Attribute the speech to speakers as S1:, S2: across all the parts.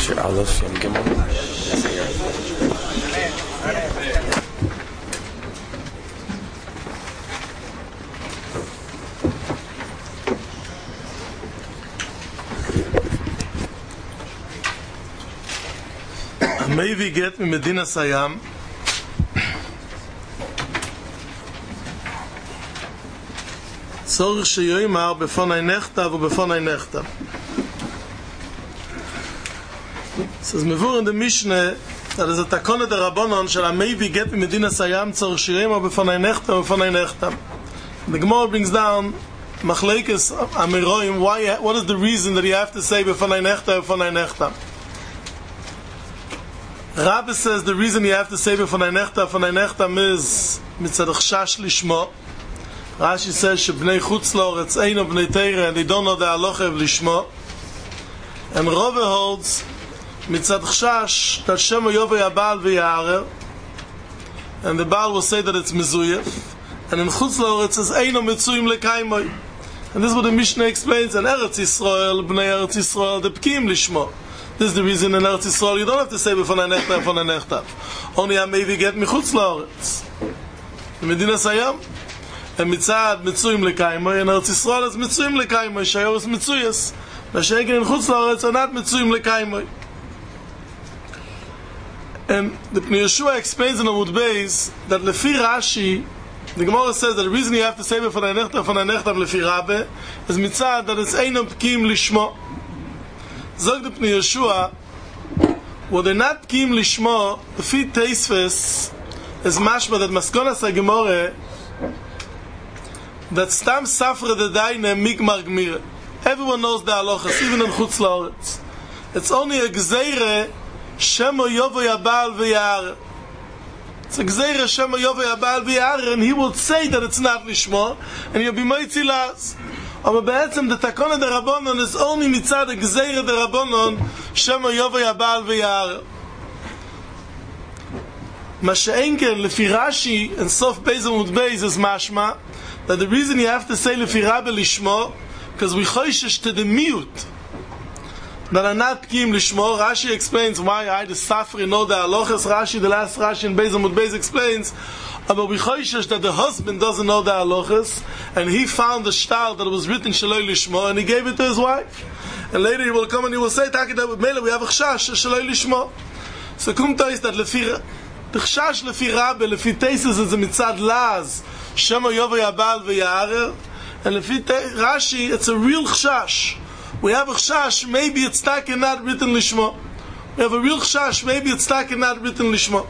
S1: Shir Aleph Yom Gimel.
S2: Maybe get Medina Sayam. Zorg sheyoymar befonay nechtav ubefonay nechtav. Says mevur in the Mishnah that is a takona de Rabbanon shall maybe get Medina Sayam zorg sheyoymar befonay nechtav ubefonay nechtav. The Gemara brings down machlekes amiroim. What is the reason that you have to say befonay nechtav ubefonay nechtav? Rabbi says the reason you have to say befonay nechtav is mitzad chashash lishmo. Rashi says shebnei chutz la'oretz eino bnei teira, and they don't know the halacha of lishmo. And Rove holds mitzad chashash that shemo yovei habal v'yarer, and the Baal will say that it's mezuyef, and in chutz la'oretz is eino mitzuyim lekaimoy. And this is what the Mishnah explains. In Eretz Yisrael, bnei Eretz Yisrael, the pkim lishmo. This is the reason in Eretz Yisrael you don't have to say befonay nechtav. Only I maybe get michutz la'oretz. In Medina Sayam, and mitzad mitzuyim lekaimoy, and Eretz Yisrael is mitzuyim lekaimoy. Shayor is mitzuyas. Mashenken in chutz la'oretz are not mitzuyim lekaimoy. And the Pnei Yeshua explains in Amud Beis that lefi Rashi, the Gemara says that the reason you have to say befonay nechtav lefi Rabbe is mitzad that it's einam pkim lishmo. Zog the Pnei Yeshua, what they're not pkim lishmo, the feet teisves is mashma that maskonas ha-gemore that stam safra de daine migmar gmire. Everyone knows the halachas, even in chutz la'oretz. It's only a gzeire shemo yovo yabal v'yar. It's a gzeire shemo yovo yabal v'yar, and he will say that it's not lishmo, and he'll be moitzi las. Aber בעצם the takona de Rabbanon is only mitzad the gzeire de Rabbanon shemo yovei habal v'yar. Ma she'enken lefi Rashi and sof beis amud beis is mashma that the reason you have to say lefi Rabbe lishmo because we choishish to the mute that are not pkim lishmo. Rashi explains why I the Safri know the halachas. Rashi, the last Rashi in beis amud beis explains but we choishish that the husband doesn't know the halachas, and he found the shtar that was written shaloi lishmo, and he gave it to his wife. And later he will come and he will say, "Taki that with Mele we have a chashash shaloi lishmo." So kumta is that lefi the chashash lefi Rabbe lefi teises is a mitzad laz shemo yovei habal v'yarer, and lefi Rashi it's a real chashash. We have a chashash, maybe it's taki not written lishmo. We have a real chashash, maybe it's taki not written lishmo.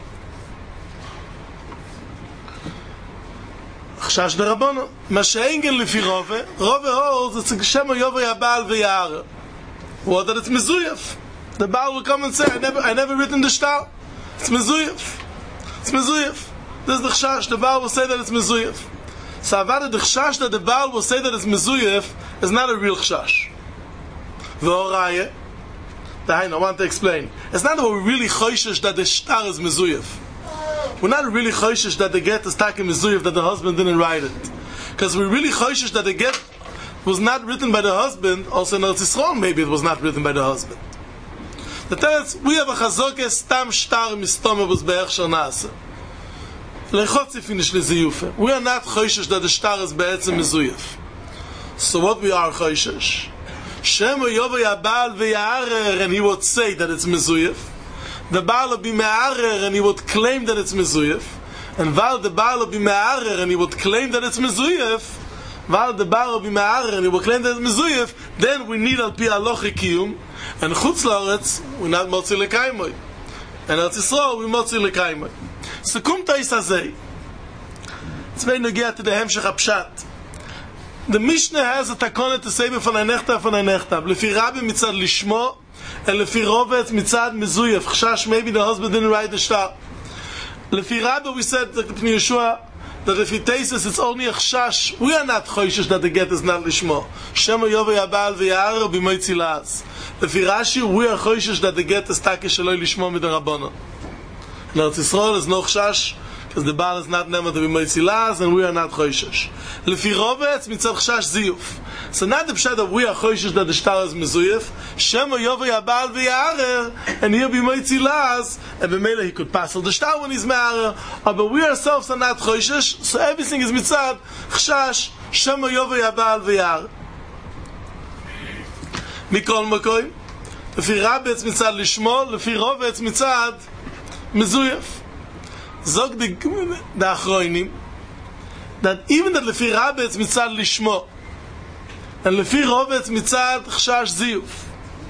S2: Chashash de Rabbanon. Ma she'engen lefi Rove holds it's a shemo yovei habal v'yar. What that it's mezuyef. The Baal will come and say, I never written the shtar. It's mezuyef. It's mezuyef. This is the chashash. The Baal will say that it's mezuyef. So avada the chashash that the Baal will say that it's mezuyef is not a real chashash. V'oraya. I want to explain. It's not that we're really choishish that the shtar is mezuyef. We're not really choishish that the get is takim mezuyef, that the husband didn't write it. Because we're really choishish that the get was not written by the husband. Also in Eretz Yisrael, maybe it was not written by the husband. The teretz, we have a chazokeh stam shtar mistoma was be'ech shonase. Lechotzi finish leziyufe. We are not choishish that the shtar is be'etzem mezuyef. So what we are choishish? Shemo yovei habal v'yarer, and he would say that it's mezuyef. The Baal will be me'arer, and he would claim that it's mezuyef. And while the Baal will be me'arer, and he would claim that it's mezuyef, while the Baal will be me'arer, and he will claim that it's mezuyef, then we need al pi halacha kiyum, and chutz la'oretz, we're not motzi lekaimoy. And Eretz Yisrael, we motzi lekaimoy. So kumta is hazei. It's very nogea to the hemshech hapshat. The Mishnah has a takona to say befonay nechtav. Lefi Rabbi mitzad lishmo, and lefi Rovet mitzad mezuyef. Chashash, maybe the husband didn't write the shtar. Lefi Rabbi, we said that Pnei Yeshua that if he tastes it's only a chashash. We are not choishish that the get is not lishmo. Shemo yovei habal v'yar b'moitzi laz. Lefi Rashi, we are choishish that the get is taki shaloi lishmo midrabanan. In Eretz Yisrael is no chashash because the Baal is not never to be Moitzilas, and we are not Choishesh. Lefi Rove, it's mitzad Chash Ziyuf. So not the pshat that we are Choishesh that the shtar is Mezuyef, Shema Yovei Abal V'Yarer, and he'll be Moitzilas, and B'meila he could pass the shtar when he's Me'arer, but we ourselves are not Choishesh, so everything is mitzad Chash, Shema Yovei Abal V'Yarer. Mikol Makoy, Lefi Rabbe it's mitzad Lishmo, Lefi Rove it's mitzad Mezuyef. Zog the Achroinim that even that Lefi Rabbe it's mitzad Lishmo and Lefi Rove it's mitzad Chash Ziyuf.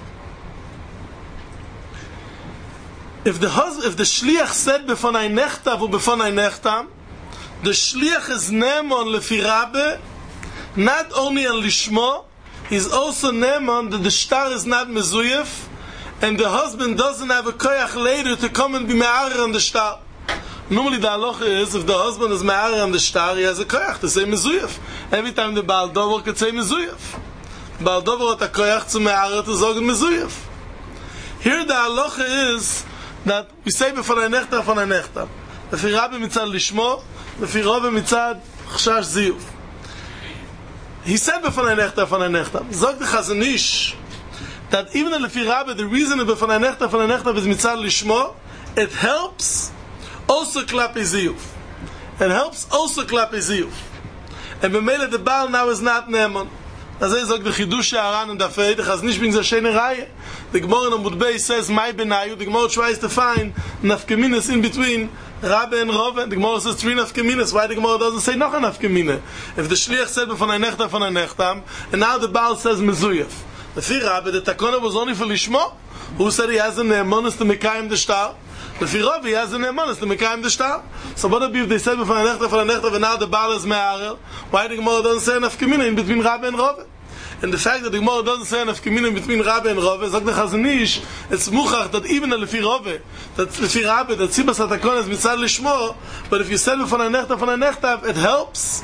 S2: If the Shliach said Befonai Nechtav Befonai Nechtam, the Shliach is Nemon Lefi Rabbe not only on Lishmo, he's also Nemon that the shtar is not Mezuyef and the husband doesn't have a koyach later to come and be me'arer on the shtar. Normally the halacha is, if the husband is me'arer on the shtar, he has a koyach to say mezuyef. Every time the Baal Dover could say mezuyef. Baal Dover hat a koyach to me'arer to sagen mezuyef. Here the halacha is that we say b'fanai nechta, b'fanai nechta. Lefi Rabbe mitzad Lishmo, Lefi Rove mitzad Chash Ziyuf. He said b'fanai nechta, b'fanai nechta. Zog the Chazon Ish that even in Lefi Rabbe, the reason b'fanai nechta is mitzad Lishmo, it helps also klapi ziyuf. It helps also klapi ziyuf. And b'meila the Baal now is not Neman. As I said, the Chidush Aran and the Fei, the Chazon Ish brings a shene raya. The Gemara in Amud Bey says, "My benayu." The Gemara tries to find nafkeminas in between Rabbe and Rove. The Gemara says three nafkeminas. Why the Gemara doesn't say noch a nafkemina? If the Shliach said b'fanai nechtam, and now the Baal says mezuyef. The Fi Rabbe, the Takona was only for Lishmo. Who said he has a ne'emonis to mekayim the shtar? Lefi Rove, he has a ne'emonis to mekayim the shtar. So what would be if they said b'fanai nechtam, and now the Baal is me'arer? Why the Gemara doesn't say nafkemina in between Rabbe and Rove? And the fact that the Gemara doesn't say nafkemina in between Rabbe and Rove, is like the Chazon Ish, it's muchach that even Lefi Rove, that Lefi Rabbe, that Tzibas HaTakon is mitzad Lishmo, but if you said b'fanai nechtam, it helps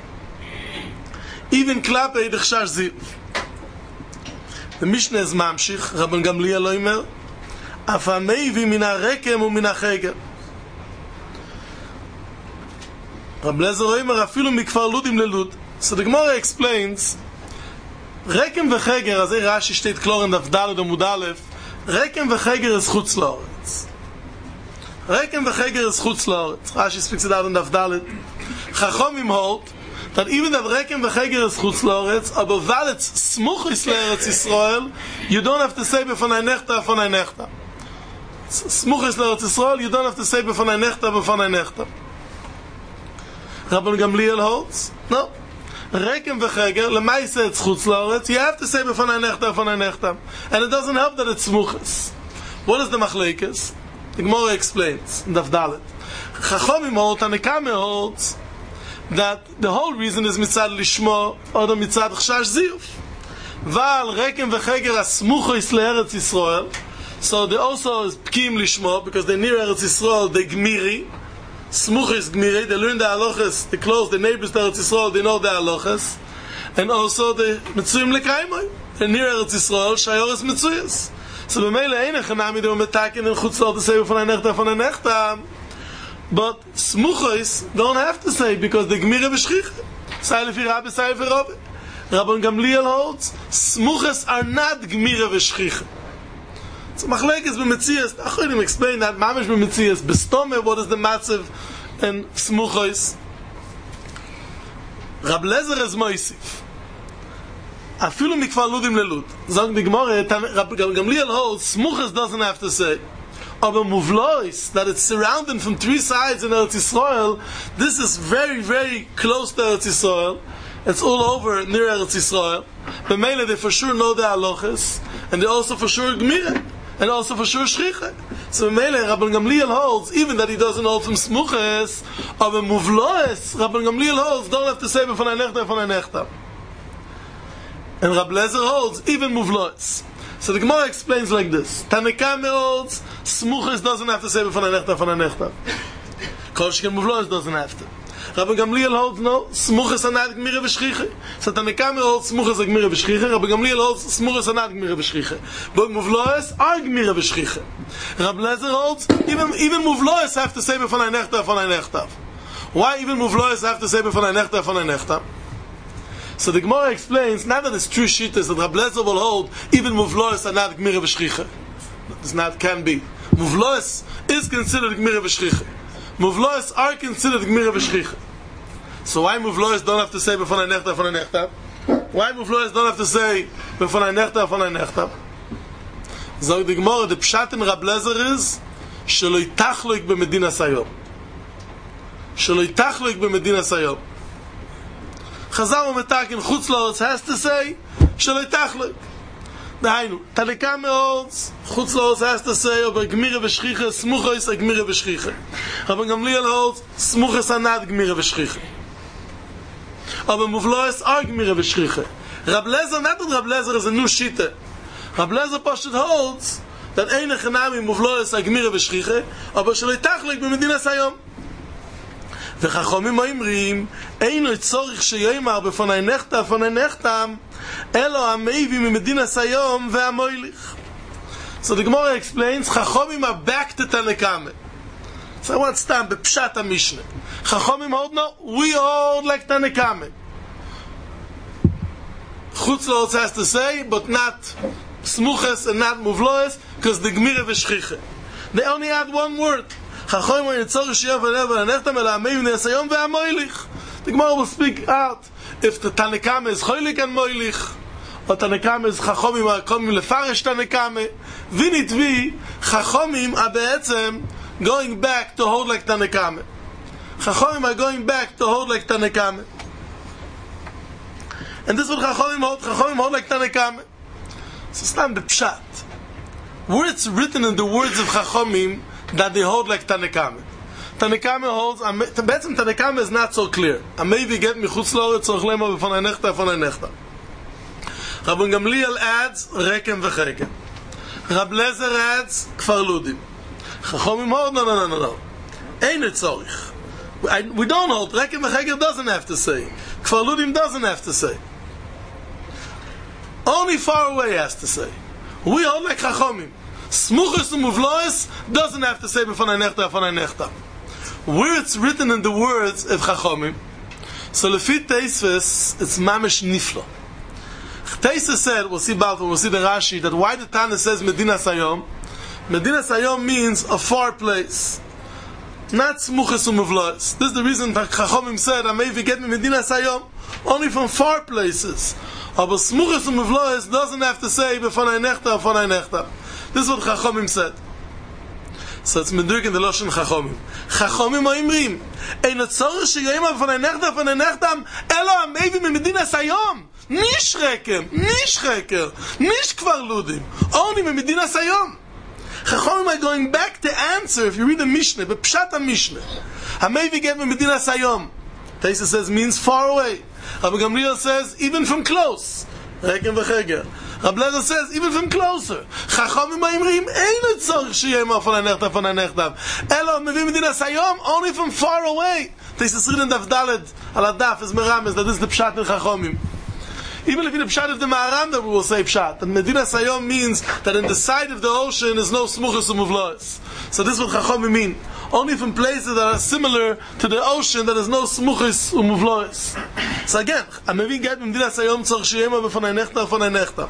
S2: even klapei the Chash Ziyuf. The Mishnah is mamshich, Rabban Gamliel loimer, afameivi min harekem u min hacheger. Rabbi Lezer loimer afilu mikfar ludim lelud. So the Gemara explains, rekem vecheger, as Rashi steht klar in Daf Daled Amud Aleph, rekem vecheger is chutz la'aretz. Rekem vecheger is chutz la'aretz. Rashi speaks it out in Daf Daled. Chachomim hold that even that Rekem v'Cheger is chutz la'aretz, but while it's smuchis l'Eretz Yisrael, you don't have to say b'fanai nechta. Smuchis l'Eretz Yisrael, you don't have to say b'fanai nechta. Rabban Gamliel holds, no. Rekem v'Cheger, l'maisa it's chutz la'aretz, you have to say b'fanai nechta. And it doesn't help that it's smuchis. What is the machlekes? The Gemara explains, in Daf Dalet. Chachomim hold, Tanekame holds, that the whole reason is mitzad Lishmo or the mitzad Chash Ziyuf. Val Rekem v'Cheger asmuchos le'Eretz Yisrael, so they also is pkim Lishmo because they're near Eretz Yisrael. They gmiri, smuchos gmiri. They learn the halachas. They close the neighbors to Eretz Yisrael. They know the halachas, and also the mitzuyim lekaimoy. They're near Eretz Yisrael. Shayoras mitzuyas. So b'meila ein echanami they were metakin in chutzal to say b'fanai nechta. But smuchos don't have to say because the gemira b'shchicha. Say lefi Rabbe, say lefi Rove. Rabban Gamliel holds smuchos are not gemira b'shchicha. So machlekes b'metzias. Achronim explain that mamish b'metzias b'stome. What is the matzav and smuchos? Rabbi Lezer is moisif. Afilu mikvar ludim lelud. Zog the Gemara. Rabban Gamliel holds smuchos doesn't have to say. Aber muvlois, that it's surrounded from three sides in Eretz Yisrael, this is very, very close to Eretz Yisrael. It's all over near Eretz Yisrael. But mainly they for sure know the halachas, and they also for sure gmira, and also for sure shchicha. So mainly Rabban Gamliel holds, even that he doesn't hold from smuches, aber muvlois, Rabban Gamliel holds, don't have to say b'fanai nechta. And Rabbi Lezer holds, even muvlois. So the Gemara explains like this. Tanekame holds, smuchos doesn't have to say b'fanai nechta. Kol sheken muvlois doesn't have to. Rabbi Gamliel holds no, smuches anad gmire v'shchiche. So Tanakame holds smuches gmire v'shchiche, Rabbi Gamliel holds smuches anad gmire v'shchiche. But muvloes are gmire v'shchiche. Rabbi Lezer holds, even muvloes have to say b'fanai nechtav. Why even muvloes have to say b'fanai nechtav? So the Gemara explains, not that it's true shittas that Rabbi Lezer will hold, even muvloes anad gmire v'shchiche. This not can be. Muvloes is considered gmire v'shchiche. Muvloes are considered gmira v'shchicha. So why muvloes don't have to say b'fanai nechtav? Why muvloes don't have to say b'fanai nechtav? So the Gemara, the pshat in Rab Lezer is shelo yitachloik b'medina sayom. Chazal u'metakin chutz la'otz has to say shelo yitachloik. Dainu, Tanakame holds, chutz la'otz has to say over gmira v'shchicha, smuchos gmira v'shchicha. Rabbi Gamliel holds, smuchos anad gmira v'shchicha. Aber muvloes are gmira v'shchicha. Rab Lezer, not that Rab Lezer is a new shita. Rab Lezer Pashut holds that ein echanami muvloes gmira v'shchicha, aber shelo yitachloik b'medina sayom. וחכמים אומרים אין לו צורך שיאמר בפני נחתם אלא המביא ממדינה סיום והמויליך. So the Gemara explains Chachomim are back to Tanakame. So what's time bepshat HaMishnah? Chachomim hold no, we hold like Tanakame. Chutz la'otz has to say, but not smuches and not muvloes, because the Gmira v'shchiche. They only add one word. Chachomim are in tzorich shiyam v'neva v'nechtam ela amei v'nei asayom ve'amoilich. The Gemara will speak out if the Tanakame is choilik and moilich, or Tanakame is Chachomim are coming lefarish Tanakame. Vinitvi, Chachomim are be'etzem going back to hold like Tanakame. Chachomim are going back to hold like Tanakame. And this is what Chachomim hold like Tanakame. So it's not the pshat. Where it's written in the words of Chachomim that they hold like Tanakame. Tanakame holds, Tanakame is not so clear. Maybe get me chutz la'oretz tzorich lema b'fanai nechta. Rabbi Gamliel adds rekem v'chekem. Rabbi Lezer adds kfar ludim. Chachomim hold, no. Ein tzorich. We don't hold. Rekem v'chekem doesn't have to say. Kfar ludim doesn't have to say. Only far away has to say. We hold like Chachomim. Smuchos u'muvloes doesn't have to say b'fanai nechta. Where it's written in the words of Chachomim, so lefi Teisves, it's mamish niflo. Teisves said, we'll see the Rashi, that why the Tana says Medina Sayom? Medina Sayom means a far place, not smuches u'muvloes. This is the reason that Chachomim said, I may get me Medina Sayom, only from far places. But smuches u'muvloes doesn't have to say b'fanai nechta. This is what Chachomim said. So it's medurk in the Lashon Chachomim. Chachomim oimrim, ein tzorich sheyema b'fanai nechtam, elo hamevi memedina sayom. Nish rekem, nish kvar ludim. Only memedina sayom. Chachomim are going back to answer, if you read the Mishnah, b'pshat HaMishnah. Hamevi get memedina sayom. Taisa says, means far away. Rabbi Gamliel says, even from close. Rekem v'cheger. Rabbi Lezer says, even from closer. Chachomim ha'imrim, ein tzorich sheyema b'fanai nechtam. Elo mevim medina sayom, only from far away. This is written in Daf Daled, ala Daf, is merames, that is the pshat in Chachomim. Even if in the pshat of the Maharam, that we will say pshat. And Medina Sayom means that in the side of the ocean is no smuchos u'muvloes. So this is what Chachomim mean. Only from places that are similar to the ocean, that is no smuchos u'muvloes. So again, Amevin get Medina Sayom tzorich sheyema b'fanai nechta.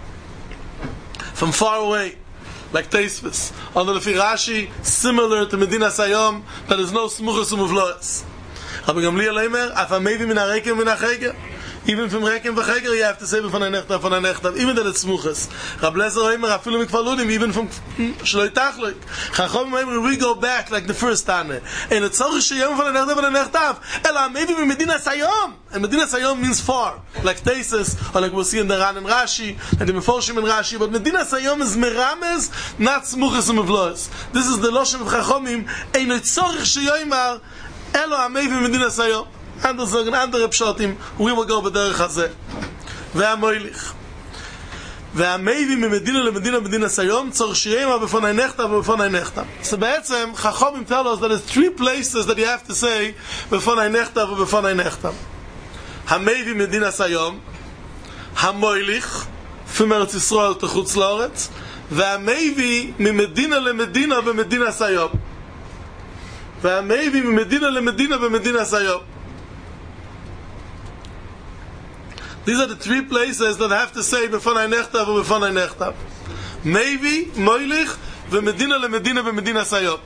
S2: From far away, like Teisves. On the Lefi Rashi, similar to Medina Sayom, that is no smuchos u'muvloes. Rabbi Gamliel Eimer, af hamevi min harekem min hacheger. Even from rekem v'cheger, you have to say b'fanai nechta, even that it's smuchos. Rabbi Lezer Eimer, afilu mikfar ludim, even from shelo yitachloik. Chachomim Eimer, we go back like the first Tana. And it's tzorich sheyema b'fanai nechta, ela hamevi min medina sayom. And Medina Sayom means far, like Teisves, or like we'll see in the Ran and Rashi, and the Meforshim and Rashi. But Medina Sayom is merames, not smuches u'muvloes. This is the Lashon of Chachomim. Ein tzorich sheyoymar elo hamevi Medina Sayom. And the andere pshatim, we will go b'derech hazeh. Ve'amoilich. והמייבי ממדינה למדינה במדינה סיום צריך שיהיה בפני נחתה ובפני נחתה. So בעצם חכמים tell us that there's 3 places that you have to say בפני נחתה ובפני נחתה. המייבי מדינה סיום, המויליך מארץ ישראל תחוץ לארץ, והמייבי ממדינה למדינה במדינה סיום. והמייבי ממדינה למדינה במדינה סיום. These are the 3 places that I have to say בפני נחתה ובפני נחתה. מייבי, מויליך ומדינה למדינה במדינה סיום.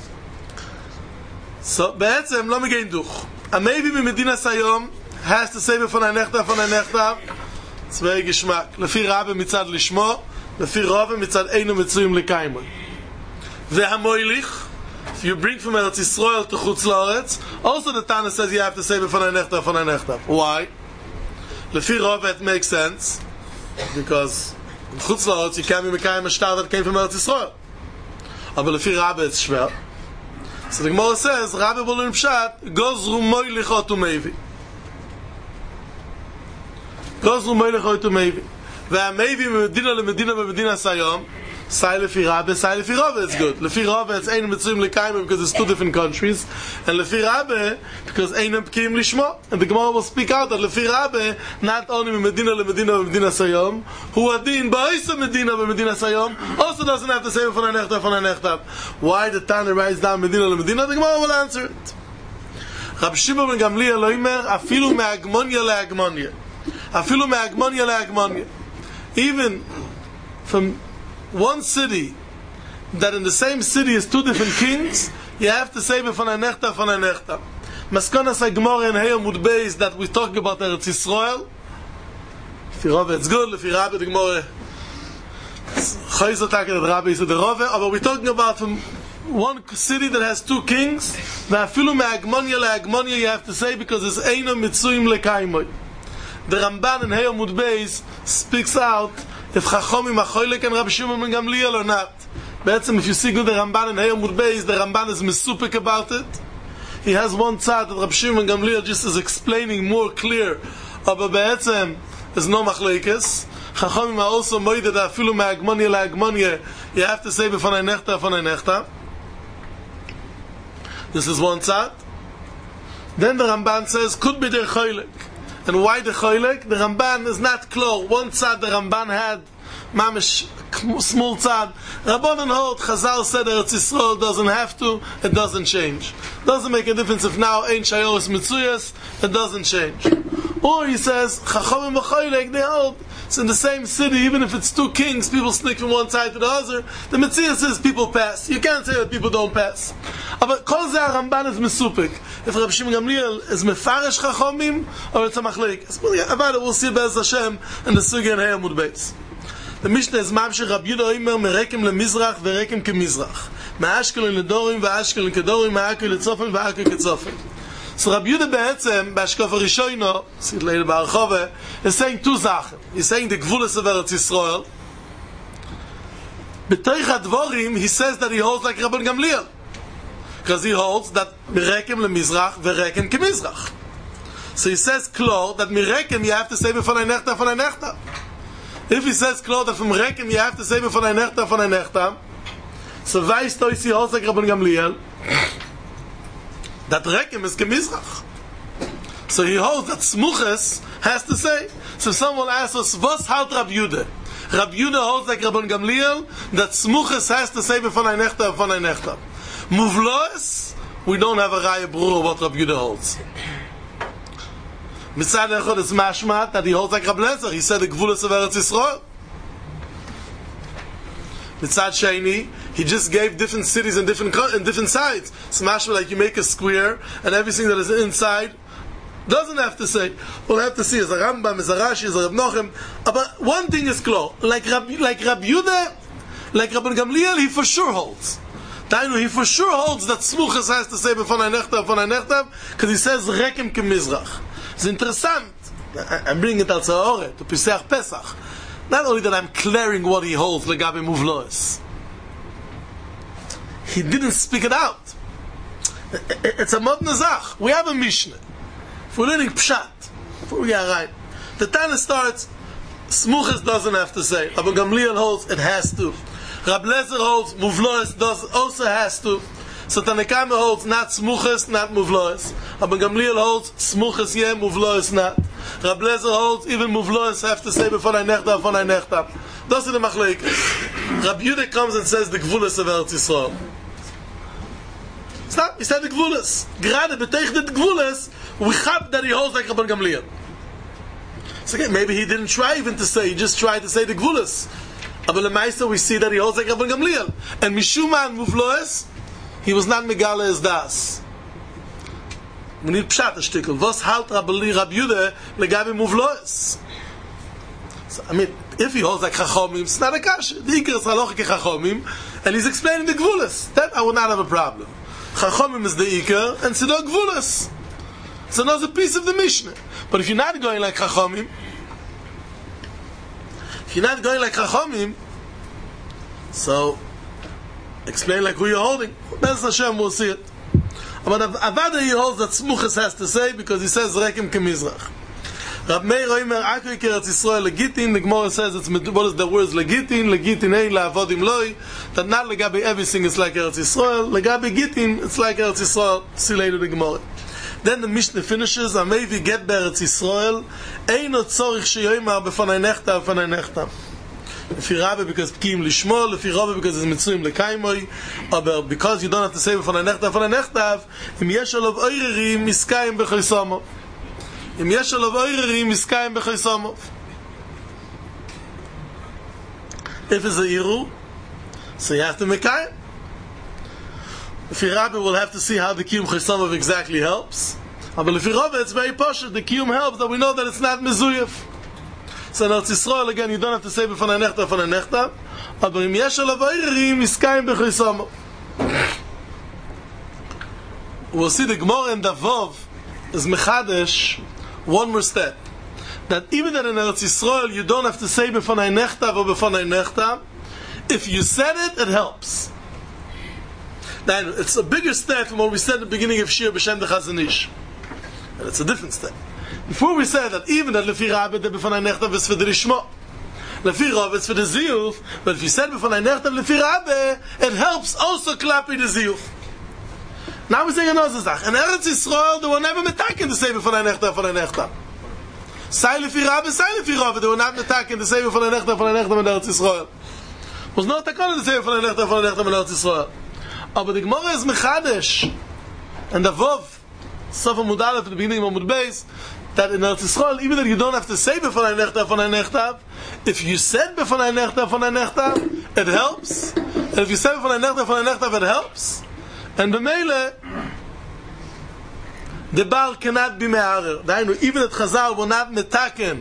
S2: So, בעצם לא מגיעים דוך. המייבי ממדינה סיום has to say בפני נחתה בפני נחתה צבאי גשמק. לפי רבי מצד לשמו, לפי רבי מצד אינו מצויים לקיימו. והמויליך, if you bring from Eretz Yisrael to Chutz La'aretz, also the Tana says you have to say בפני נחתה בפני נחתה. Why? לפי רבי it makes sense, because in Chutz La'aretz you can't be mekayim a star that came from Eretz Yisrael. אבל לפי רבי it's schwer. So the Gemara says, Rabbi will learn pshat, gozru moilich otu meivi. גוזרו מלך אויתו מייבי והמייבי ממדינה למדינה במדינה סיום say לפי רבי, say לפי רבי it's good לפי רבי it's אין מצויים לקיימה because it's 2 different countries and לפי רבי because אין פקיעים לשמו and the Gemara will speak out that לפי רבי not only ממדינה למדינה במדינה סיום הוא הדין באיסה מדינה במדינה סיום also doesn't have to say בפני נחתה בפני נחתה why the Tana writes down מדינה למדינה the Gemara will answer it רב שמעון בן גמליאל לא אומר אפילו מהגמוניה להגמוניה אפילו מהגמוניה להגמוניה. Even from one city, that in the same city is 2 different kings, you have to say בפני נחתה בפני נחתה. מסקונת הגמרא in Hey Amud Beis that we talk about Eretz Yisrael. לפי רבי it's good, לפי רבי the Gemara חייזו תקד את רבי is the רבי, but we're talking about from one city that has 2 kings, ואפילו מהגמוניה להגמוניה you have to say because it's אינו מצויים לקיימוי. The Ramban in Hey Amud Beis speaks out if Chachomim Achoylek and Rabbi Shimon ben Gamliel or not. בעצם, if you see good the Ramban in Hey Amud Beis, the Ramban is mesupik about it. He has one tzad that Rabbi Shimon ben Gamliel just is explaining more clear. Aber בעצם, there's no machlekes. Chachomim are also moide that afilu me'agmonia le'agmonia you have to say b'fanei nechta b'fanei nechta. This is one tzad. Then the Ramban says, could be der choylek. And why the choylek? The Ramban is not clear. One tzad the Ramban had, mamish, small tzad. Rabbanan hold, Chazal said Eretz Yisrael doesn't have to, it doesn't change. Doesn't make a difference if now Ein Shayoris Mitzuyas, it doesn't change. Or he says, Chachamim B'choylek, they hold, it's in the same city, even if it's 2 kings, people sneak from one side to the other. The Mitzuyas says people pass. You can't say that people don't pass. But Kol Zeh Ramban is mesupik. If Rabbi Shimon Gamliel is mefarish Chachamim, or it's a machlekes. About it, we'll see Be'ez Hashem in the Sugya and Hey Amud Beis. The Mishnah is Mamshech Rabbi Yehuda Omer merekem lemizrach verekem kemizrach. Ma'ashkelon ledorim ve'ashkelon kedorim ma'akel letzofim ve'akel ketzofim. So Rabbi Yehuda be'etzem, b'ashkofa rishoyno, see it later ba'archove, is saying 2 Sachen. He's saying the Gvulas of Eretz Yisrael. B'toich HaDvorim, he says that he holds like Rabban Gamliel. Because he holds that merekem lemizrach verekem kemizrach. So he says klor that merekem you have to say b'fanei nechta b'fanei nechta. If he says klor that from rekem you have to say b'fanei nechta b'fanei nechta, so weiss to he holds like Rabban Gamliel that rekem is kemizrach. So he holds that smuches has to say. So someone asks us, what's halt Rabbi Yehuda? Rabbi Yehuda holds like Rabban Gamliel that smuches has to say b'fanei nechta b'fanei nechta. Muvloes, we don't have a raya brura what Rabbi Yehuda holds. Mitzad echad is mashmat that he holds like Rabbi Lezer. He said the Gvulas of Eretz Yisrael. Mitzad sheni, he just gave different cities and different sides. It's mashmat like you make a square and everything that is inside doesn't have to say. We'll have to see is a Rambam, is a Rashi, is a Rav Nochem. But one thing is clear, like Rabbi Yehuda, like Rabban Gamliel, he for sure holds. He for sure holds that smuchas has to say b'fanei nechta, because he says rekem kemizrach. It's interessant. I'm bringing it al Tzahore to Pesach Pesach. Not only that I'm clearing what he holds legabe muvloes. He didn't speak it out. It's a modern zach. We have a Mishnah. If we're learning pshat, before we get right, the Tana starts Smuchas doesn't have to say. Rabbi Gamliel holds it has to. Rabbi Lezer holds Muvlois also has to. So Tanakama holds not Smuchas, not Muvlois. Rabbi Gamliel holds Smuchas yeah, Muvlois not. Rabbi Lezer holds even Muvlois have to say before I nechta. Those are the machlekes. Rabbi Yehuda comes and says the Gvulas of Eretz Yisrael. Stop. He said the Gvulas. Gerade beteichnet the Gvulas, we have that he holds like Rabbi Gamliel. So again, maybe he didn't try even to say, he just tried to say the Gvulas. But Lemaisa we see that he holds like Rabbi Gamliel. And Mishuman Muvloes, he was not Megala as Das. We need Pshat a shtickle. Was halt Rabbi Yehuda legabi Muvloes? So, I mean, if he holds like Chachomim, it's not a kasha. The Iker is halachic Chachomim, and he's explaining the Gvulas. That I would not have a problem. Chachomim is the Iker, and Sidor Gvulas. So that's a piece of the Mishnah. But if you're not going like Chachomim, so explain like who you're holding. Bez Hashem will see it. But Avada he holds that Smuchas has to say because he says Rekim Kemizrach. Rab Meir Oimer Akri Keretz Yisrael Legitin. The Gemara says it's what is the words Legitin Ein La'avodim Loi. That not Legabi everything is like Eretz Yisrael. Legabi Gitin it's like Eretz Yisrael. See later the Gemara. Then the Mishnah finishes, Amevi get Beretz Yisrael, Eino tzorich sheyoimar b'fanai nechta, b'fanai nechta. Lefi Rabbi because P'kim lishmo, Lefi Rabbi because it's mitzuyim lekaimoi, but because you don't have to say b'fanai nechta, im yesh alav oirerim miskayim b'choisomov. Im yesh alav oirerim miskayim b'choisomov. If it's a iru, so you have to mekayim. If Rabbi will have to see how the Kiyum Chesomov exactly helps. But if Rabbi, it's very posh. The Kiyum helps that we know that it's not Mezuyef. So in Eretz Yisrael, again, you don't have to say b'fanai nechta. But im yesh alav oirerim miskayim b'chesomov. We'll see the Gemara and Davov is mechadesh one more step. That even that in Eretz Yisrael, you don't have to say b'fanai nechta or b'fanai nechta. If you said it, it helps. Then it's a bigger step from what we said at the beginning of Shir B'Shem the Chazon Ish. And it's a different step. Before we said that even that Lefi Rabbi the B'fanai Nechtav is for the Rishmo. Lefi Rav it's for the Ziyuf. But if you said B'fanai Nechtav Lefi Rabbi, it helps also klapi the Ziyuf. Now we're saying another Zach. In Eretz Yisrael, they were never metaken to say B'fanai Nechtav. Say Lefi Rabbi, they were not metaken to say B'fanai Nechtav in Eretz Yisrael. Was not taken to say B'fanai Nechtav in Eretz Yisrael. But the Gemara is mechadesh, and the Vov, Sof Amud Aleph at the beginning of Amud Beis, that in Eretz Yisrael, even that you don't have to say b'fanai nechtav, if you said b'fanai nechtav, it helps. And if you say b'fanai nechtav, it helps. And b'meile, the bar cannot be me'arer. Even if Chazal will not metaken,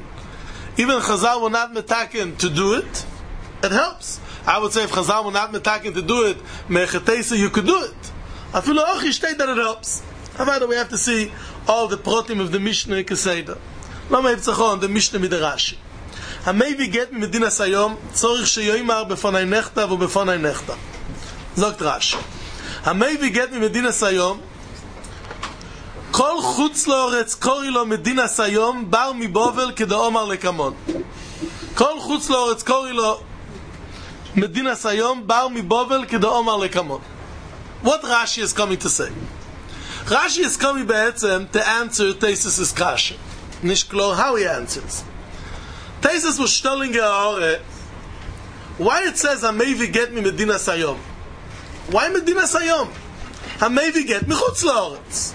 S2: to do it, it helps. I would say if Chazal were not metaken to do it, mechetesa you could do it. I feel state that it helps. However, we have to see all the protim of the Mishnah Keseda. Lama Yitzchon, the Mishnah Midarashi. Hamevi get Medina Sayom, tzorich sheyoimar b'fanai nechta v'b'fanai nechta. Zogt Rashi. Hamevi get Medina Sayom, kol chutz loretz kori lo Medina Sayom, bar mi Bovel kedaomar lekamon. Kol chutz loretz kori lo Medina Sayom bar mi Bovel kedaomar lekamon. What Rashi is coming to say? Rashi is coming be'etzem to answer Teisus' kasha. Nishklor how he answers. Teisus was shtoling ge'ahore. Why it says Hamevi get mi Medina Sayom? Why Medina Sayom? Hamevi get mi chutz la'oretz.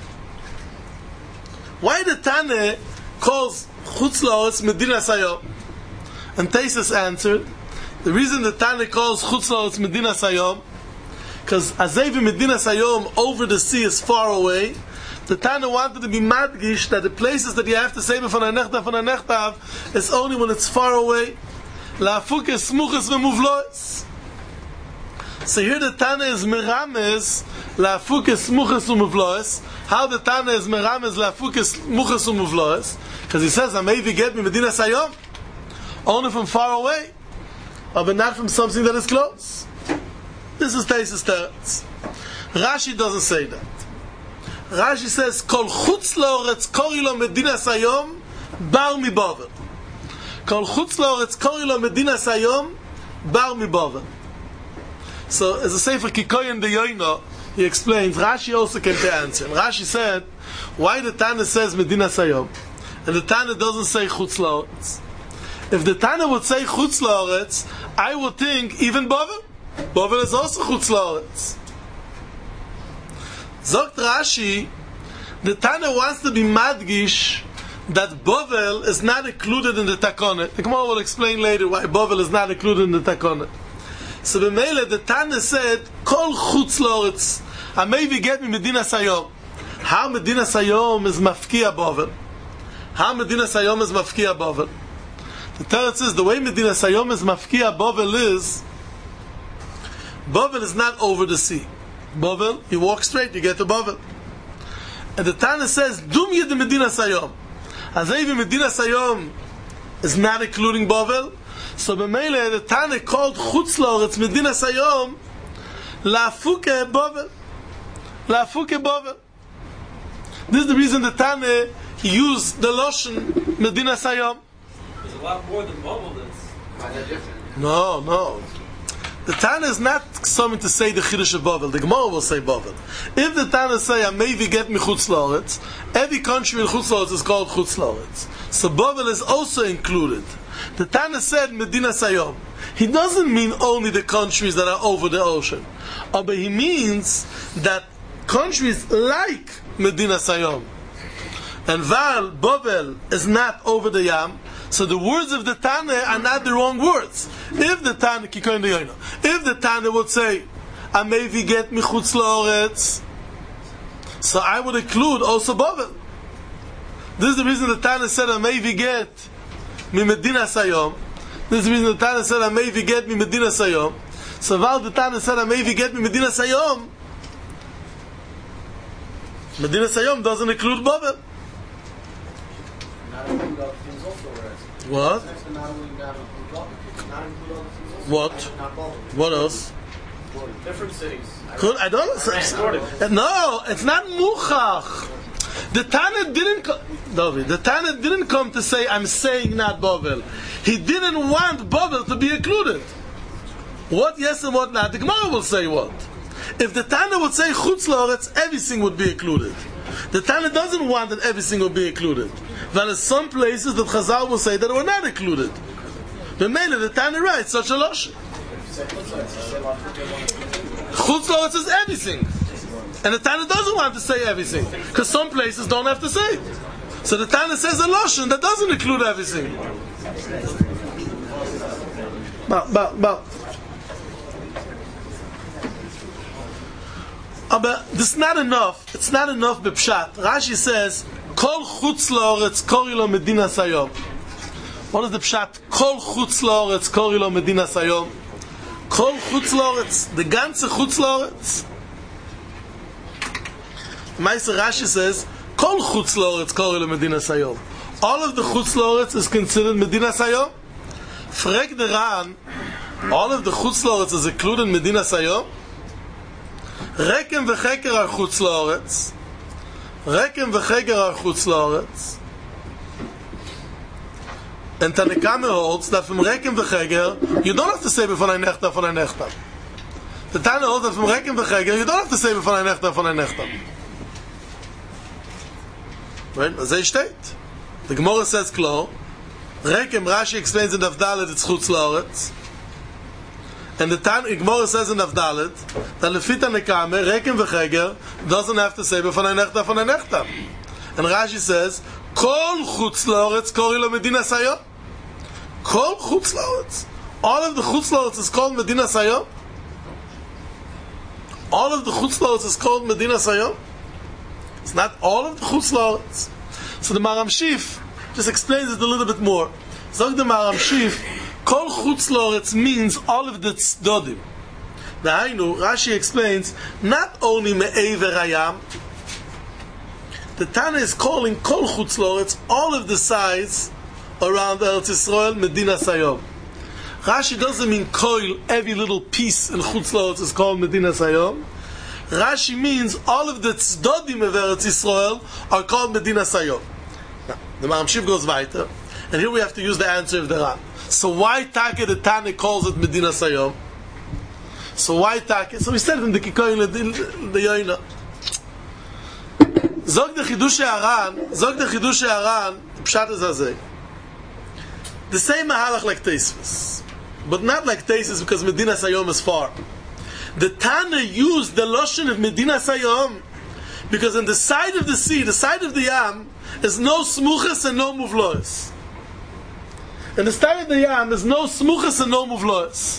S2: Why the Tane calls chutz la'oretz Medina Sayom? And Teisus answered, the reason the Tane calls chutz la'oretz Medina Sayom, because Azevi Medina Sayom over the sea is far away. The Tana wanted to be madgish that the places that you have to say b'fanai nechtav is only when it's far away. La'afukes smuches v'muvlois. So here the Tana is merames la'afukes smuches v'muvlois. How the Tana is merames la'afukes smuches v'muvlois? Because he says, Hamevi get me Medina Sayom, only from far away, but not from something that is close. This is Teisus Teretz. Rashi doesn't say that. Rashi says, Kol chutz la'oretz kori lo Medina Sayom bar mi Bovel. Kol chutz la'aretz kori lo medinas hayom bar mi Bavel. So, as a Sefer Kikoyen de Yoino, he explains, Rashi also came to answer. And Rashi said, why the Tana says medinas hayom, and the Tana doesn't say chutz la'aretz? If the Tana would say chutz la'aretz, I would think even Bavel. Bavel is also chutz la'aretz. Zogt Rashi, the Tana wants to be madgish that Bavel is not included in the Takonet. The Gemara will explain later why Bavel is not included in the Takonet. So b'meile, the Tana said, Kol chutz la'aretz, I maybe get me medinas hayom. How medinas hayom is mafkia Bavel? How medinas hayom is mafkia Bavel? The Teretz says, the way medinas hayom is mafkia Bavel is not over the sea. Bavel, you walk straight, you get to Bavel. And the Tana says, Dum yed medinas hayom. As even medinas hayom is not including Bavel, so b'meile the Tana called chutz la'aretz medinas hayom la'afuke Bavel. La'afuke Bavel. This is the reason the Tana used the lotion medinas hayom.
S1: There's a lot more than Bavel that's...
S2: No. The Tana is not something to say the Chiddush of Bavel. The Gemara will say Bavel. If the Tana say, I maybe get me chutz la'aretz, every country in chutz la'aretz is called chutz la'aretz. So Bavel is also included. The Tana said medinas hayom. He doesn't mean only the countries that are over the ocean. But he means that countries like medinas hayom. And Val, Bavel, is not over the Yam. So the words of the Tana are not the wrong words. If the Tana would say, I maybe get me chutz la'aretz, so I would include also Bavel. This is the reason the Tana said, I maybe get me medinas hayom. This is the reason the Tana said, I maybe get me medinas hayom. So while the Tana said, I maybe get me medinas hayom, medinas hayom doesn't include Bavel. What? What else?
S1: Different cities.
S2: Could I don't know? No, it's not muchach. The Tana didn't David. The Tana didn't come to say I'm saying not Bavel. He didn't want Bavel to be included. What yes and what not? The Gemara will say what. If the Tana would say chutz la'aretz, everything would be included. The Tana doesn't want that everything will be included. There are some places that Chazal will say that were not included. The Mele, the Tana writes such a losh. Chutz la'aretz is everything. And the Tana doesn't want to say everything. Because some places don't have to say it. So the Tana says a loshon that doesn't include everything. But this is not enough. It's not enough b'pshat. Rashi says, Kol chutz la'aretz kori lo medinas hayom. What is the pshat? Kol chutz la'aretz kori lo medinas hayom. Kol chutz la'aretz. The ganze chutz la'aretz. Meister Rashi says, Kol chutz la'aretz kori lo medinas hayom. All of the chutz la'aretz is considered medinas hayom. Frek the Ran, all of the chutz la'aretz is included medinas hayom. Rekem v'cheker are chutz la'aretz. Rekem v'cheker are chutz la'aretz. And Tanekame holds that from Rekem v'cheker, you don't have to say b'fanai nechta. The Tana holds that from Rekem v'cheker, you don't have to say b'fanai nechta. Right? As they state. The Gemara says klo. Rekem, Rashi explains in Daf Dalet, it's chutz la'aretz. And the Gemara says in Avdalet that Lefita Nekame, Rekem v'cheger, doesn't have to say b'fanai nechta. And Rashi says, Kol chutz la'aretz kori lo medinas hayom. Kol chutz la'aretz. All of the chutz la'aretz is called medinas hayom. All of the chutz la'aretz is called medinas hayom. It's not all of the chutz la'aretz. So the Maram Shif just explains it a little bit more. Zog the Maram Shif, Kol chutz la'aretz means all of the tzdodim. Dahainu, Rashi explains, not only me'ever hayam. The Tana is calling Kol chutz la'aretz all of the sides around Eretz Yisrael, medinas hayom. Rashi doesn't mean Kol, every little piece in chutz la'aretz is called medinas hayom. Rashi means all of the tzdodim of Eretz Yisrael are called medinas hayom. Now, the Maram Shif goes weiter. And here we have to use the answer of the Ran. So why Taka the Tana calls it Medina Sayom? So why Taka? So we said in the Kikoyin the Yoina. Zog the Chidush Aran, Pshat is Azeh. The same Mahalach like Teisvis, but not like Teisvis because Medina Sayom is far. The Tana used the Loshen of Medina Sayom because on the side of the sea, the side of the Yam, is no Smuchas and no Muvlois. And the side of the Yam is no Smuchas and no Muvlois.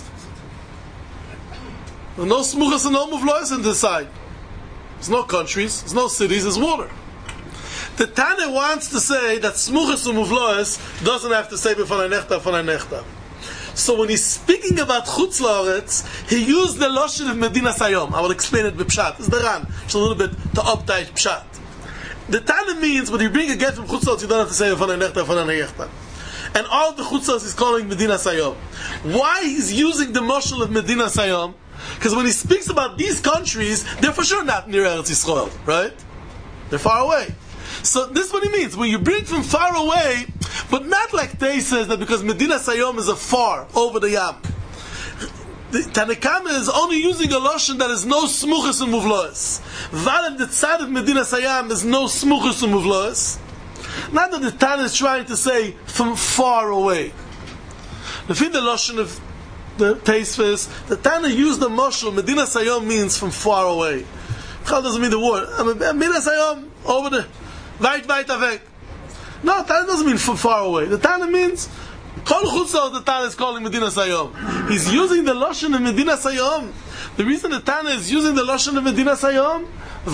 S2: No Smuchas and no Muvlois on the side. There's no countries, there's no cities, there's water. The Tana wants to say that Smuchas and Muvlois doesn't have to say B'fanei Nechta. So when he's speaking about Chutz La'aretz, he used the Loshen of Medina Sayom. I will explain it with Pshat. It's the Ran. It's a little bit to update Pshat. The Tana means when you bring a get from Chutz La'aretz, you don't have to say B'fanei Nechta. And all the Chutz La'aretz is calling Medina Sayom. Why he's using the Moshel of Medina Sayom? Because when he speaks about these countries, they're for sure not near Eretz Yisrael, right? They're far away. So this is what he means. When you bring from far away, but not like Tay says that because Medina Sayom is a far over the Yam. The Tanakama is only using a lotion that is no smuchas and muvlois. While the side of Medina Sayom is no smuchas and muvlois. Not that the Tana is trying to say from far away. The lotion of the Teisves, the Tana used the moshel. Medina Sayom means from far away. How doesn't mean the word? Medina Sayom over the weit weg. No, Tana doesn't mean from far away. The Tana means Kol Chutzah. The Tana is calling Medina Sayom. He's using the Lashon of Medina Sayom. The reason the Tana is using the Lashon of Medina Sayom,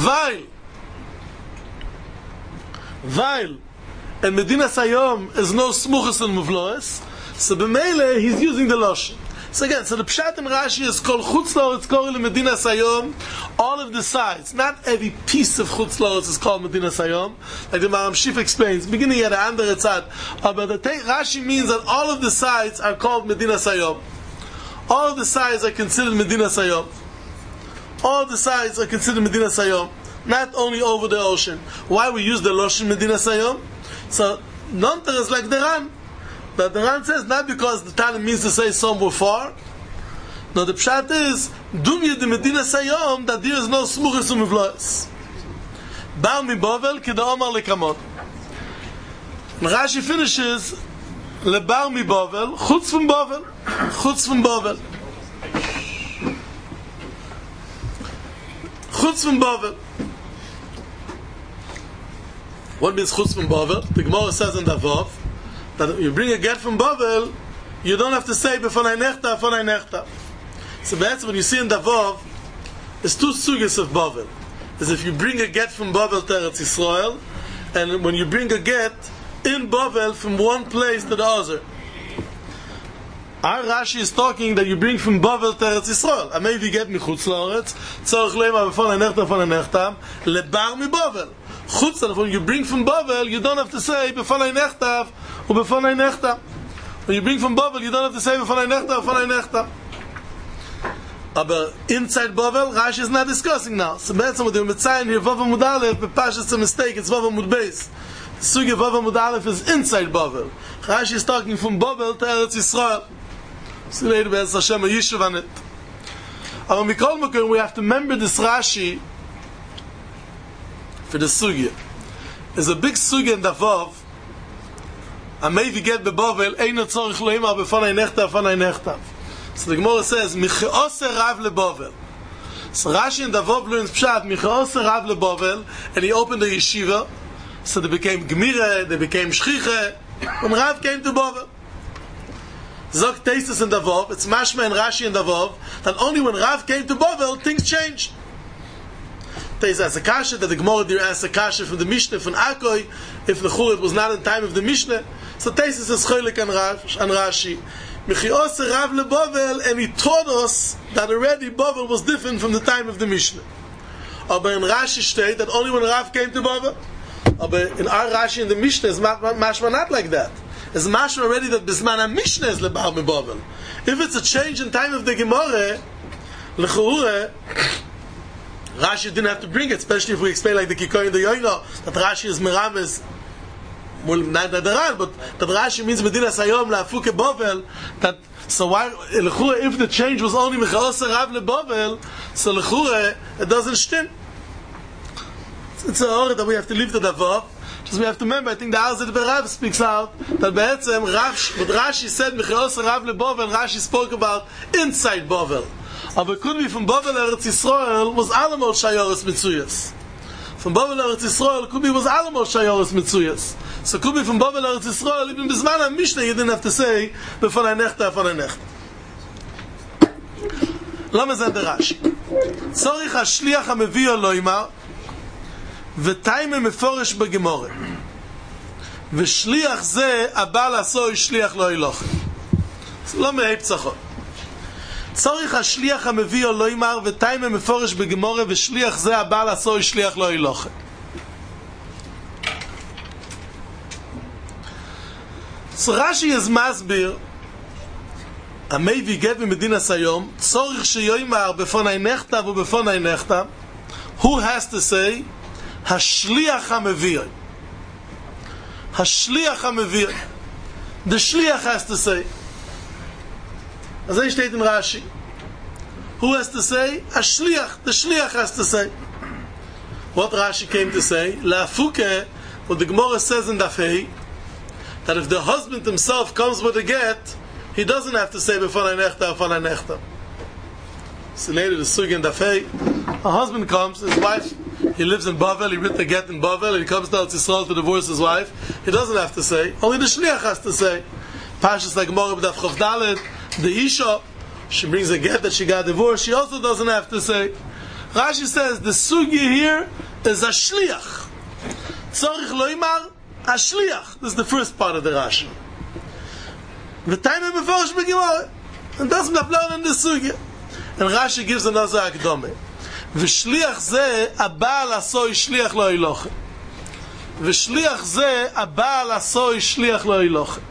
S2: Weil and Medina Sayom is no smuchas and muvloes. So b'meile he's using the Lashon. So again, so the Pshat in Rashi is called Chutz La'aretz Korei Medina Sayom. All of the sides, not every piece of Chutz La'aretz is called Medina Sayom. Like the Maram Shif explains, beginning at the andere side. But the Rashi means that all of the sides are called Medina Sayom. All of the sides are considered Medina Sayom. All of the sides are considered Medina Sayom. Not only over the ocean. Why we use the Loshen Medina Sayom? So, Nonter is like the Ran. That the Ran says not because the Tana means to say somewhere far. No, the Pshat is Dumya de Medina Sayom that there is no smuchas and muvlois. Bar mi Bovel ki da Omar lekamot. And Rashi finishes lebar mi Bovel chutz from Bovel. Chutz from Bovel. Chutz from Bovel. What means chutz from Bovel? The Gemara says in Davov that you bring a get from Bavel, you don't have to say B'fanei Nechta. So that's when you see in Davov, there's two sugyas of Bavel. Is if you bring a get from Bavel to Eretz Yisrael, and when you bring a get in Bavel from one place to the other. Our Rashi is talking that you bring from Bavel to Eretz Yisrael. And maybe you get Chutz La'aretz, tzorich leima B'fanei Nechta, lebar mi Bavel. Chutz, when you bring from Bavel, you don't have to say B'fanei Nechta or B'fanei Nechta. When you bring from Bavel, you don't have to say B'fanei Nechta or B'fanei Nechta. But inside Bavel, Rashi is not discussing now. So that's what we're saying here. Vav Amud Aleph, Bepash is a mistake. It's Vav Amud Beis. The sugi of Vav Amud Aleph is inside Bavel. Rashi is talking from Bavel to Eretz Yisrael. So later, Be'ez Hashem, a Yishuv on it. But Mikol Makom, we have to remember this Rashi for the sugya. There's a big sugya in Davov. And maybe get the Bavel, Eino tzorich leima B'fanei Nechta. So the Gemara says, Micheose Rav LeBavel. So Rashi and Davov learns Pshat, Micheose Rav LeBavel, and he opened a yeshiva. So they became Gemire, they became Shchiche, when Rav came to Bavel. Zok Teisus and Davov, it's Mashma and Rashi and Davov, that only when Rav came to Bavel, things changed. Teisus asks a kasha, that the Gemara there asks a kasha from the Mishnah, from Akoi, if the Churah was not in time of the Mishnah. So Teisus is Cholik and Rashi. Michios Rav LeBavel, and he taught us that already Bavel was different from the time of the Mishnah. But in Rashi state that only when Rav came to Bavel. But in our Rashi in the Mishnah is mashma not like that. It's mashma already that Bisman HaMishnah is LeBaal MeBavel. If it's a change in time of the Gemara, L'churah, Rashi didn't have to bring it, especially if we explain like the Kikoy and the Yoino, that Rashi is Merames not the Ran, but that Rashi means Medinas Hayom la'afuke Bovel. That so why if the change was only Mechaos Rav leBovel, so lechura it doesn't stim. It's a order that we have to leave the Davov. Just we have to remember. I think the Alzid Berav speaks out that Be'etzem what Rashi said Mechaos Rav leBovel. Rashi spoke about inside Bovel. But it could be from Bovel Eretz Yisrael was Alamol Shayoros Mitzuyas. From Bovel Eretz Yisrael could be was Alamol Shayoros Mitzuyas. So could be from Bovel Eretz Yisrael even Bizman HaMishnah you didn't have to say B'fon HaNechta B'fon HaNechta. Lama zeh the Rashi. Tzorich HaShliach HaMevio Loimar V'taime Meforesh B'Gemore V'shliach ze Abal Asoi Shliach Lo Iloch. לא מהי פצחות. צריך השליח המביא או לא ימר ותיימה מפורש בגמורה ושליח זה הבא לעשוי שליח לא ילוכה. So Rashi is מסביר המביא גט במדינס היום צריך שיומר בפונאי נחתה ובפונאי נחתה who has to say השליח המביא השליח המביא the shliach has to say. As I state in Rashi, who has to say? A shliach. The shliach has to say. What Rashi came to say? La'afuke, what the Gemara says in Daf Hei, that if the husband himself comes with a get, he doesn't have to say b'fanai nechta, b'fanai nechta. So later the sugi in Daf Hei, a husband comes, his wife, he lives in Bavel, he writ the get in Bavel, and he comes to Eretz Yisrael to divorce his wife. He doesn't have to say. Only the shliach has to say. Pashas like Gemara b'Daf Chav Dalet, the Isha, she brings a get that she got divorced, she also doesn't have to say. Rashi says the sugi here is a shliach. Tzorich lo yimar a shliach. This is the first part of the Rashi. V'taime beforish b'Gemara. And that's maflar in the sugi. And Rashi gives another akdome. V'shliach ze abal asoi shliach lo iloche. V'shliach ze abal asoi shliach lo iloche.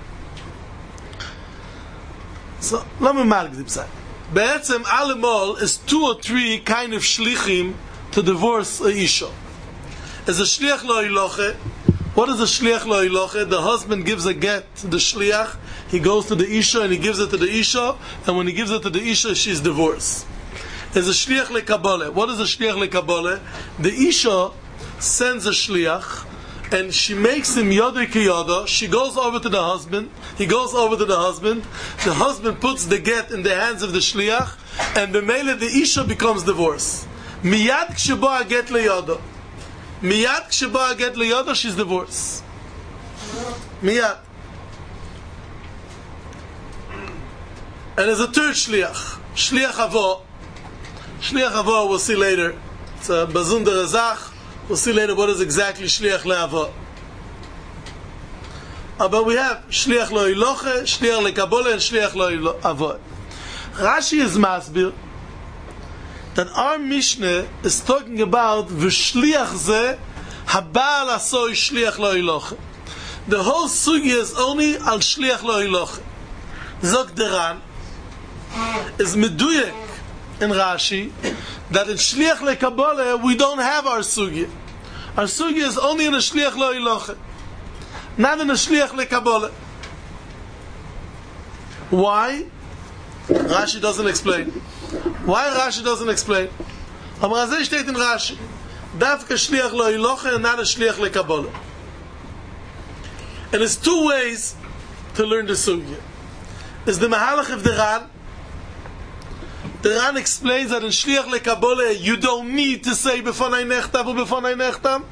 S2: So, let me mark this side. Be'etzem alemol is 2 or 3 kind of shlichim to divorce a isha. As a shliach lo iloche, what is a shliach lo iloche? The husband gives a get to the shliach, he goes to the isha and he gives it to the isha, and when he gives it to the isha, she's divorced. As a shliach lekabole, what is a shliach lekabole? The isha sends a shliach, and she makes him yodei kiyoda. She goes over to the husband. He goes over to the husband. The husband puts the get in the hands of the shliach, and b'meile the isha becomes divorced. Miyad k'shebo get leyoda. Miyad k'shebo get leyoda, she's divorced. Miyad. And there's a third shliach. Shliach avo. Shliach avo we'll see later. It's a bazunder azach. We'll see later what is exactly Shliach Le'avo. But we have Shliach Lo Iloche, Shliach Lekabole, and Shliach Lo Avo. Rashi is masbir that our Mishnah is talking about V'shliach Ze Habal Asoi Shliach Lo Iloche. The whole sugi is only al Shliach Lo Iloche. Zok Deran is meduyek in Rashi that in Shliach Lekabole we don't have our sugi. Our sugi is only in a Shliach Lo Iloche, not in a Shliach Lekabole. Why? Rashi doesn't explain. Why Rashi doesn't explain? Aber azay steht in Rashi. Davka Shliach Lo Iloche and not a Shliach Lekabole. And there's 2 ways to learn the sugi. There's the Mahalach of the Ran. The Ran explains that in Shliach Lekabole you don't need to say B'fonai Nechtav or B'fonai Nechtam.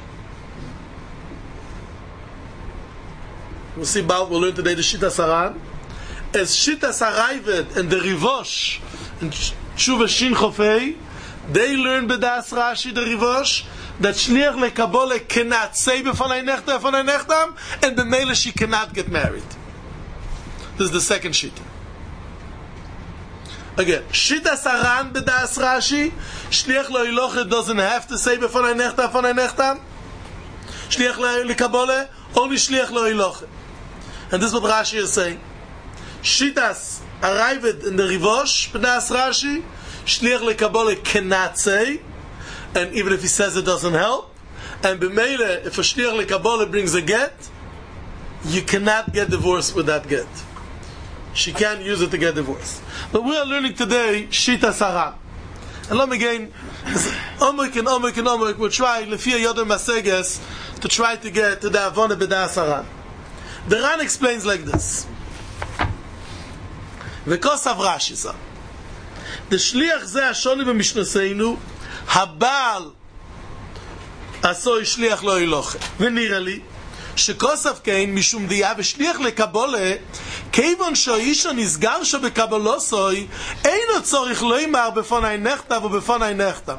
S2: We'll see about, we'll learn today the Shitas Haran. As Shitas Harayved and the Rivosh and Tshuva Shin Chofei, they learn B'das Rashi the Rivosh that Shliach Lekabole cannot say B'fonai Nechtav, B'fonai Nechtam, and b'meila she cannot get married. This is the second Shita. Again, Shitas Haran b'das Rashi, Shliach Lo Iloche doesn't have to say b'fonai nechta, b'fonai nechta. Shliach Lekabole, only Shliach Lo Iloche. And this is what Rashi is saying. Shitas arrived in the Rivosh b'das Rashi, Shliach Lekabole cannot say, and even if he says it doesn't help. And b'meile, if a Shliach Lekabole brings a get, you cannot get divorced with that get. She can't use it to get divorced. But we are learning today Shita Saran. And let me again, Omik, we'll try Lefia Yodem Maseges to try to get to the Avona B'da Saran. The Ran explains like this. V'kos Avrash Yisa. The Shliach Zeh Ashoni B'Mishnaseinu Habal Asoi Shliach Lo Iloche. ונראה לי שכוסף כן משום דיה ושליח לקבולה כיוון שהאיש הנסגר שבקבלוסוי אינו צורך לא ימר בפוני נכתב ובפוני נכתב.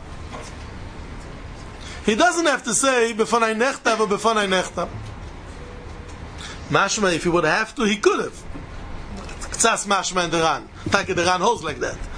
S2: He doesn't have to say בפוני נכתב ובפוני נכתב. משמע, if he would have to, he could have. קצת משמע in the Ran. Take the Ran holds like that.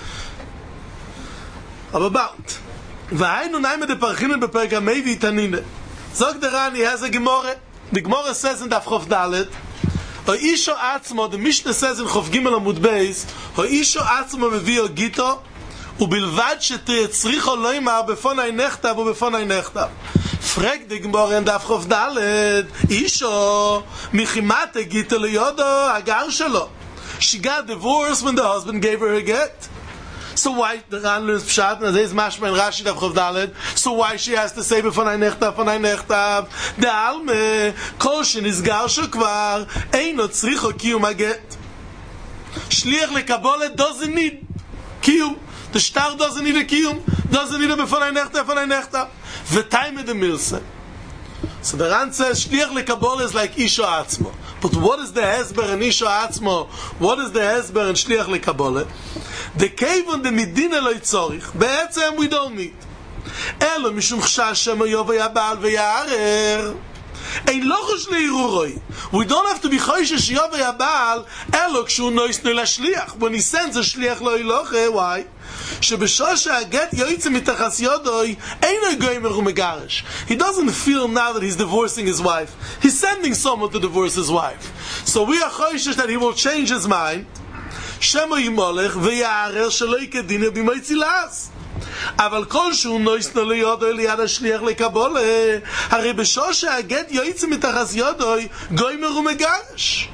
S2: אבל about. והיינו נעים דפרחינו בפרק המי ויתנינה. זוג דרן, he has a Gemara. The Gemara says in Daf Chof Dalet, Ha'isho atzmo, the Mishnah says in Chof Gimel Amud Beis, Ha'isho atzmo mevio gito, ubilvad shetzricho lo yimar befonai nechtav ubefonai nechtav. Frag the Gemara in Daf Chof Dalet, Isho, michimate gito leyodo hagar shelo. She got divorced when the husband gave her a get. So why the Ran learns Pshat, and there's Mashma and Rashi Daf Chof Dalet, so why she has to say b'fonai nechtav, the Alme, kol shenisgar shekvar, eino tzricho kiyum haget. Shliach lekabolet doesn't need kiyum. The shtar doesn't need a kiyum, doesn't need a b'fonai nechtav. V'taime de milse. So the Ran says, Shliach lekabolet is like Isho atzmo. But what is the Hesber in Isho atzmo? What is the Hesber in Shliach lekabolet? The cave on the Medina lo yitzorich. Be'etzem we don't need. Elo mishum chshash shemo yovei habal ve'yarer. Ein lochosh le'iruroi. We don't have to be choishesh yovei habal elo kshu noisne lashliach. When he sends a shliach lo iloche, why? שבשעה שהגט יוצא מתחת ידוי אינו גוימר ומגרש. He doesn't feel now that he's divorcing his wife. He's sending someone to divorce his wife. So we are choishesh that he will change his mind. שמו ימולך ויערר שלא יקדינה בימי צילס. אבל כל שהוא נויסנו ליודו ליד השליח לקבולה, הרי בשעה שהגט יוצא מתחת ידוי גוימר ומגרש.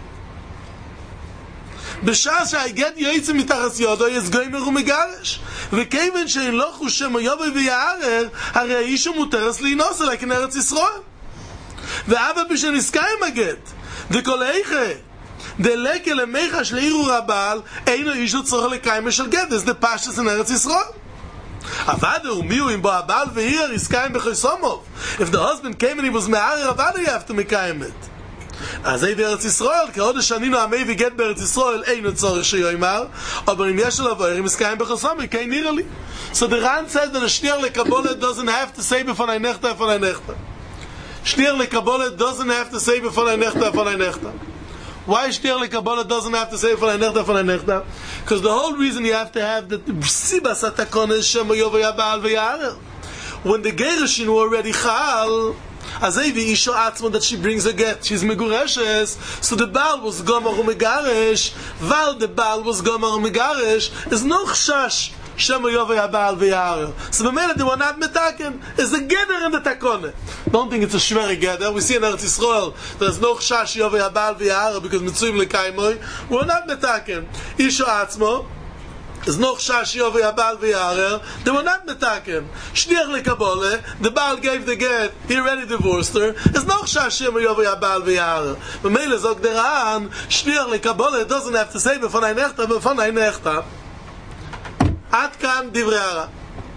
S2: בשעה שהגט יוצא מתחת ידוי אז גוימר ומגרש. וכיוון שאין לו חושמו יובי ויערר, הרי האיש מותרס להינוס אלי כנרץ ישראל. ואבא בשנסקה עם הגט, וכל איכה the lekel mecha shleiru rabal eino ishu tzorach lekayim shel get. This is the pashtus in Eretz Yisrael. Avada umiu im bo abal ve'ir iskayim b'chosomov. If the husband came and he was me'arer avada, you have to mekayim it. Azay b'Eretz Yisrael k'od shaninu amei v'get b'Eretz Yisrael eino tzorach sheyoymar, aber im yesh lo v'ir iskayim b'chosomov kein nirali. So the Ran says that a shliach lekabolet doesn't have to say b'fonai nechta. Shliach lekabolet doesn't have to say b'fonai nechta. Why Shliach lekabolet doesn't have to say b'fonai nechta? Because the whole reason you have to have the sibas hatakon is shemo yovei habal ve'yarer. When the gerushin were already chal, azay v'isho atzmo that she brings a get, she's megureshes, so the baal was gomar u'megaresh, while the baal was gomar u'megaresh, is no chshash shemo yovei habal ve'yarer. So the minute they were not metaken, is a geder in the takone. Don't think it's a shveri geder. We see in Eretz Yisrael there's no chshash yovei habal ve'yarer because mitzuyim lekaimoy. We're not metaken. Isho atzmo. There's no chshash yovei habal ve'yarer. They were not metaken. Shliach lekabole. The Baal gave the get. He already divorced her. There's no chshash yovei habal ve'yarer. But Mele zog deran. Shliach lekabole doesn't have to say b'fonai nechta. Ad kan divrei hara.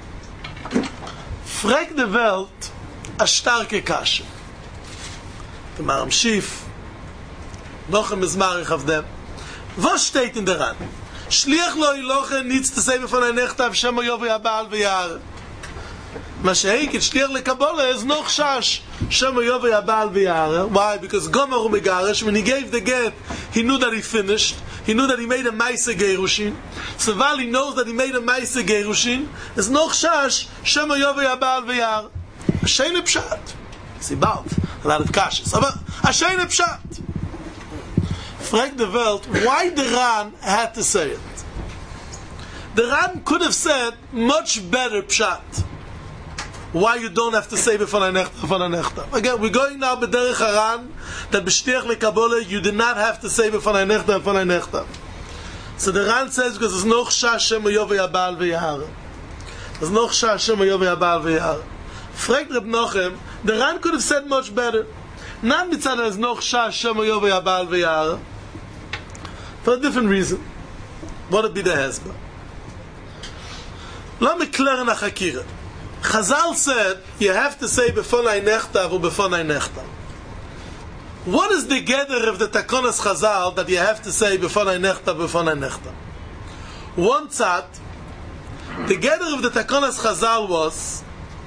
S2: Frag the Welt a starke kasche. Der Maram Schiff noch ein Mizmarich auf dem. Was steht in der Ran? Shliach lo iloche needs to say b'fonai nechtav shemo yovei habal ve'yarer. Ma she'eikit shliach lekabole is no chshash shemo yovei habal ve'yarer. Why? Because gomar u'megaresh, when he gave the get, he knew that he finished. He knew that he made a Maisa Gerushin. So while he knows that he made a Maisa Gerushin, there's no chshash shemo yovei habal ve'yarer. Sheine pshat. See, about a lot of kashas. But a sheine pshat. Frag the Welt, why the Ran had to say it? The Ran could have said much better pshat. why you don't have to say b'fanai nechtav. Again, we're going now b'derech haran that b'shtiach lekabole you did not have to say b'fanai nechtav and b'fanai nechtav. So the Ran says because there's no chsha Hashem v'yovei abal v'yahar. There's no chsha Hashem v'yovei abal v'yahar. Fragt Reb Nochem, the Ran could have said much better. Not mitzad there's no chsha Hashem v'yovei abal v'yahar. For a different reason. What would be the hezbollah? Let me clear in a chakira. Chazal said you have to say b'fonai nechtav or b'fonai nechtav. What is the gather of the takonas Chazal that you have to say b'fonai nechtav b'fonai nechtav? One tzad, the gather of the takonas Chazal was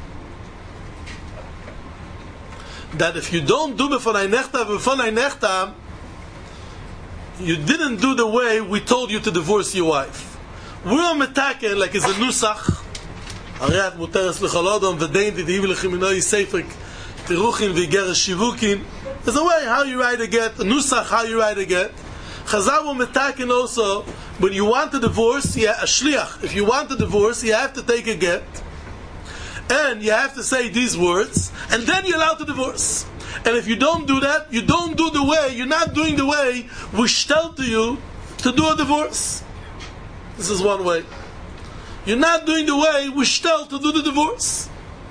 S2: that if you don't do b'fonai nechtav, you didn't do the way we told you to divorce your wife. We're on metaken like it's a nusach. Ariat muteres l'cholodom v'dein v'div l'chiminoi seifrik tiruchin v'geres shivukin. There's a way how you write a get, a nusach how you write a get. Chazal will metaken also when you want to divorce, a shliach. If you want to divorce, you have to take a get, and you have to say these words, and then you're allowed to divorce. And if you don't do that, you don't do the way, you're not doing the way we tell to you to do a divorce. This is one way. You're not doing the way we tell to do the divorce.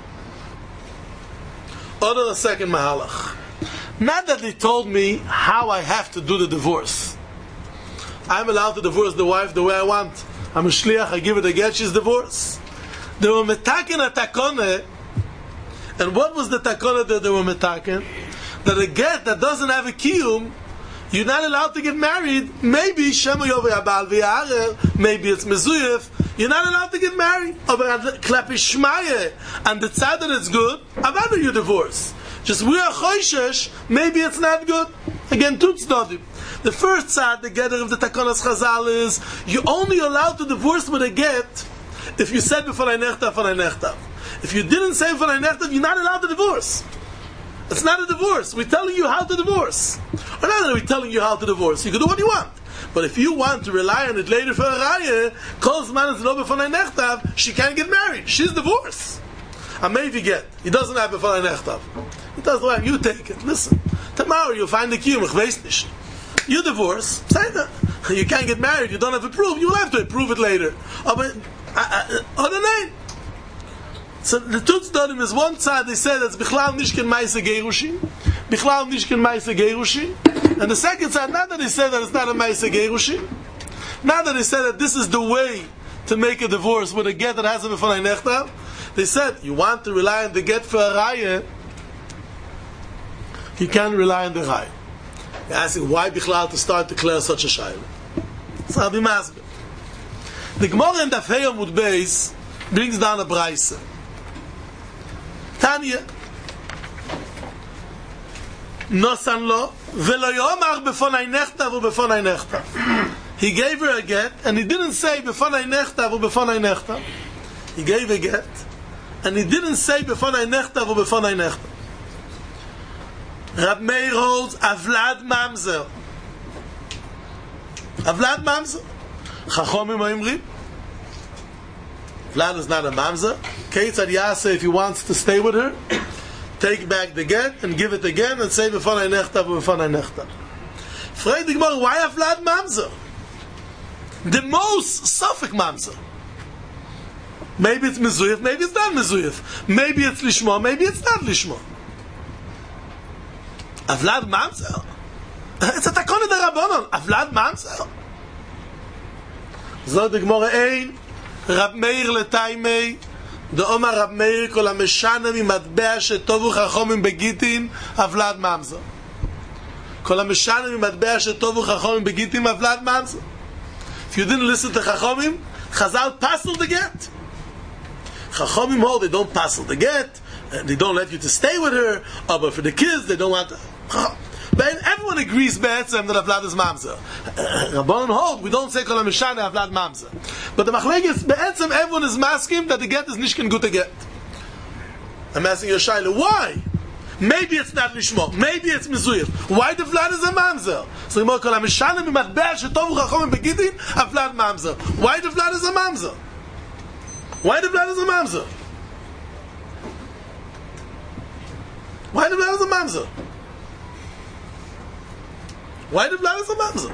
S2: Order a second mahalach. Not that they told me how I have to do the divorce. I'm allowed to divorce the wife the way I want. I'm a shliach, I give it a get, she's divorced. They were metaken a takone. And what was the takona that they were metaken? That a get that doesn't have a kiyum, you're not allowed to get married. Maybe shemo yovei abal v'yarer, maybe it's mezuyef. You're not allowed to get married. Aber klapi shmaye, and the tzad that it's good, avadu you divorce. Just we are choishesh, maybe it's not good. Again, two tzdodim. The first tzad, the getter of the takonas Chazal is you're only allowed to divorce with a get if you said b'fonai nechtav. If you didn't say b'fonai nechtav, you're not allowed to divorce. It's not a divorce. We're telling you how to divorce. Or not that we're telling you how to divorce. You can do what you want. But if you want to rely on it later for a raya, calls man is no b'fonai nechtav, she can't get married. She's divorced. And maybe get. He doesn't have b'fonai nechtav. He doesn't have. You take it. Listen. Tomorrow you'll find the kiyum. Ich weiß nicht. You divorce. Say that. You can't get married. You don't have to prove. You'll have to prove it later. But on the name. So the two tzdodim is one side they say that's bichlal nishken ma'ase gerushin, bichlal nishken ma'ase gerushin, and the second side not that they say that it's not a ma'ase gerushin, not that they say that this is the way to make a divorce with a get that has a b'fonai nechtav. They said you want to rely on the get for a raya, you can't rely on the raya. You're asking why bichlal to start to declare such a shayla. So I'll be masbid. The Gemara in Daf Hey Amud Beis brings down a brayse. Tanya Nosan lo velo yomar b'fonai nechtav u b'fonai nechtav. He gave her a get and he didn't say b'fonai nechtav u b'fonai nechtav. He gave a get and he didn't say b'fonai nechtav u b'fonai nechtav. Rab Meir holds avlad mamzer. Avlad mamzer. Chachomim ha'imrim. Vlad is not a mamzer. Keitzad Yaseh, if he wants to stay with her, take back the get and give it again and say b'fonai nechtav b'fonai nechtav. Frag the Gemara, why have Vlad mamzer? The most suffik mamzer. Maybe it's mezuyef, maybe it's not mezuyef. Maybe it's lishma, maybe it's not lishma. Avlad mamzer? It's a takon de Rabbanon. Avlad mamzer? Zog the Gemara ein. Rab Meir letaimei, the Omar Rab Meir kol hameshana mimatbea shetovu chachomim begitin avlad mamzer. Kol hameshana mimatbea shetovu chachomim begitin avlad mamzer. If you didn't listen to Chachomim, Chazal passed the get. Chachomim hold they don't pass the get, they don't let you to stay with her, but for the kids they don't want to. But everyone agrees be'etzem that avlad is mamzer. Rabbanon hold we don't say kol hameshana avlad mamzer. But the machlekes be'etzem everyone is masking that the get is nishken gut get. I'm asking you a shaila, why? Maybe it's not lishmo, maybe it's mezuyif. Why the vlad is a mamzer? So you kol hameshana mimatbea shetovu chachomim begitin avlad mamzer. Why the vlad is a mamzer? Why the vlad is a mamzer? the blood is a mamzer? Why the blood is a mamzer?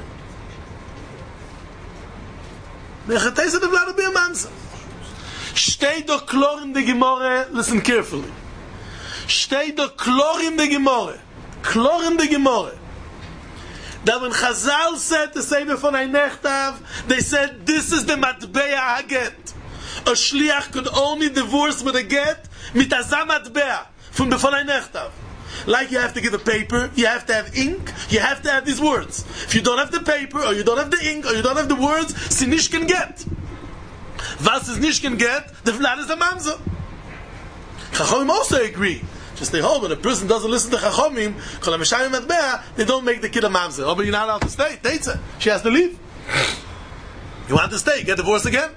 S2: The blood will be a mamzer. Steht doch klar in der Gemorre, listen carefully. Steht doch klar in der Gemorre. Klar in der Gemorre. That when Chazal said the Sefer von ein Nechtav, they said this is the Matbea HaGet. A Shliach could only divorce with a get mit Azam Matbea from the von ein Nechtav. Like you have to give a paper, you have to have ink, you have to have these words. If you don't have the paper, or you don't have the ink, or you don't have the words, sie nicht can get. Was is nicht can get, the Vlad is a Mamzer. Chachomim also agree. Just they hold when a person doesn't listen to Chachomim, they don't make the kid a mamzer. Oh, but you're not allowed to stay. Teitza. She has to leave. You want to stay? Get divorced again?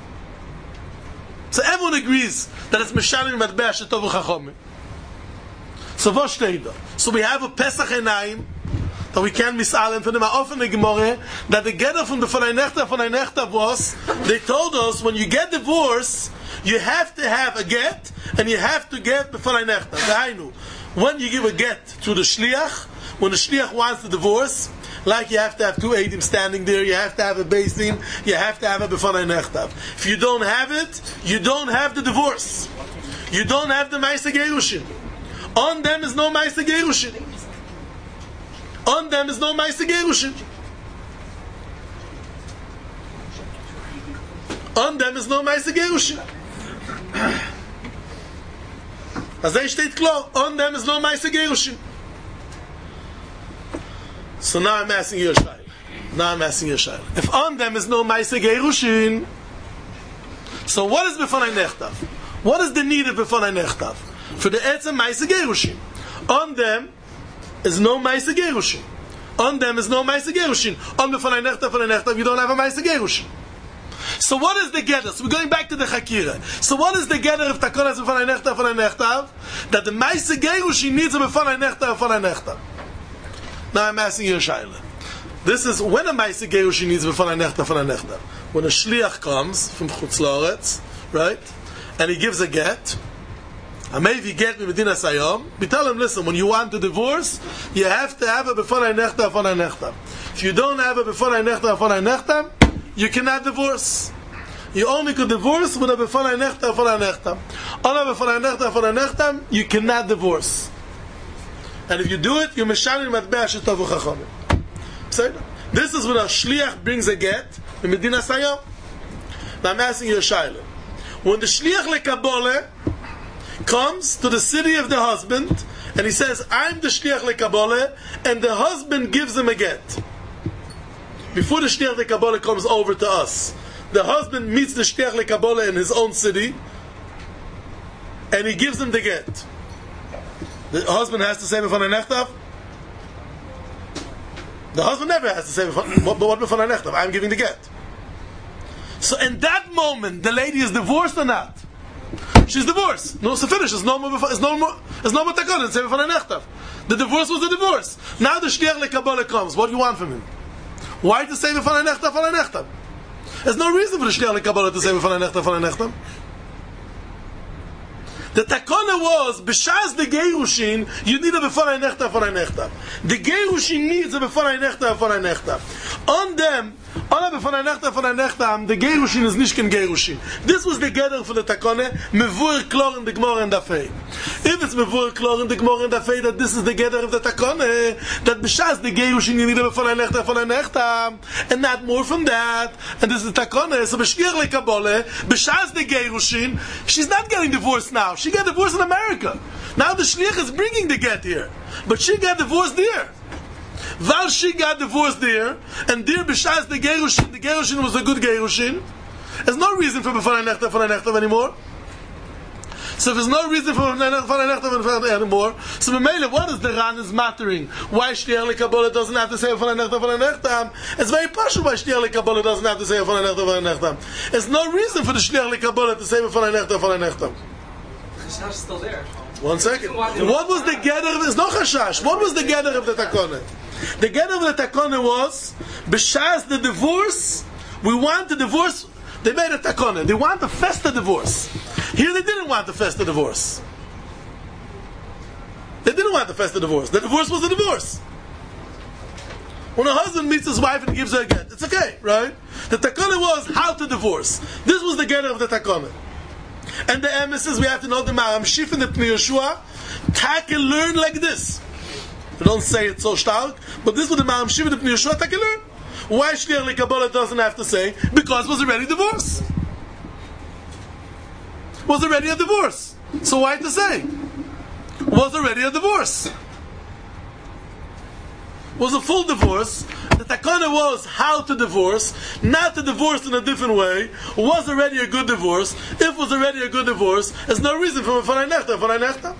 S2: So everyone agrees that it's Meshalim Matbea Shetov Chachomim. So what steht da? So we have a Pesach Enayim that we can't miss Alim for them. Often the Gemara that the getter from the Fonay Nechta was, they told us when you get divorced, you have to have a get, and you have to get b'fanei nechta. When you give a get to the shliach, when the shliach wants the divorce, like you have to have two eidim standing there, you have to have a beis din, you have to have a b'fanei nechta. If you don't have it, you don't have the divorce. You don't have the ma'aseh gerushin. On them is no ma'aseh gerushin. On them is no ma'aseh gerushin. On them is no ma'aseh gerushin. As they steht klar, on them is no ma'aseh gerushin. So now I'm asking you a shayla. If on them is no ma'aseh gerushin, so what is b'fanei nechtav? What is the need of b'fanei nechtav? For the etzem ma'aseh gerushin. On them is no ma'aseh gerushin. On them is no ma'aseh gerushin. On b'fanei nechtav, you don't have a ma'aseh gerushin. So what is the gather? So we're going back to the Chakira. So what is the gather if Takon has b'fanei nechtav? That the ma'aseh gerushin needs a b'fanei nechtav. Now I'm asking you a shayla. This is when a ma'aseh gerushin needs a b'fanei nechtav. When a shliach comes from Chutz La'aretz, right? And he gives a get. And maybe get me Medina Sayom. We tell him, listen, when you want to divorce, you have to have a b'fanei nechtav. If you don't have a b'fanei nechtav, you cannot divorce. You only could divorce with a b'fanei nechtav. On a b'fanei nechtav, you cannot divorce. And if you do it, you're meshalim matbea shetov u'chachomim. This is when a shliach brings a get in Medina Sayom. Now I'm asking you a shayla. When the shliach lekabole comes to the city of the husband, and he says, I'm the shliach lekabole, and the husband gives him a get. Before the shliach lekabole comes over to us, the husband meets the shliach lekabole in his own city, and he gives him the get. The husband has to say b'fanei nechtav. The husband never has to say what b'fanei nechtav. I'm giving the get. So in that moment, the lady is divorced or not? She's divorced. No, so finish. It's no more takon. Say b'fanei nechtav. The divorce was the divorce. Now the shliach lekabole comes. What do you want from him? Why to say b'fanei nechtav? There's no reason for the shliach lekabole to say b'fanei nechtav. The takona was b'shas the gerushin, you need a b'fanei nechtav. The gerushin needs a b'fanei nechtav. On them, on a b'fanei nechtav, the gerushin is nishken gerushin. This was the gather for the takona, mevur klor in the Gemara and Dafei. If it's mevur klor in the Gemara and Dafei that this is the gather of the takona, that b'shas the gerushin you need a b'fanei nechtav, and not more from that. And this is the takona. So b'shliach lekabole, b'shas the gerushin, she's not getting divorced now. She got divorced in America. Now the shliach is bringing the get here, but she got divorced there. While she got divorced there, and there b'shas the gerushin was a good gerushin. There's no reason for b'fanei nechtav anymore. So if there's no reason for b'fanei nechtav anymore, so b'meile, what is the Ran is mattering? Why shliach lekabole doesn't have to say b'fanei nechtav? It's very partial why shliach lekabole doesn't have to say b'fanei nechtav. There's no reason for the shliach lekabole to say b'fanei nechtav.
S1: Chashash is still there.
S2: 1 second. What was the gather of this? No chashash. What was the gather of the takona? The gather of the takona was b'shas the divorce. We want the divorce. They made a takona. They want a festa divorce. Here they didn't want the festa divorce. They didn't want to fast the divorce. The divorce was a divorce. When a husband meets his wife and gives her a get, it's okay, right? The takana was how to divorce. This was the get of the takana. And the emissaries, we have to know the Maram Shif and the Pnei Yehoshua, can learn like this. We don't say it so stark, but this was the Maram Shif and the Pnei Yehoshua, can learn. Why Shliach LeKabbalah doesn't have to say? Because it was already divorce. It was already a divorce. So why to say? It was already a divorce. It was a full divorce. The takana was how to divorce, not to divorce in a different way. It was already a good divorce. If it was already a good divorce, there's no reason for Mefanai Nechta.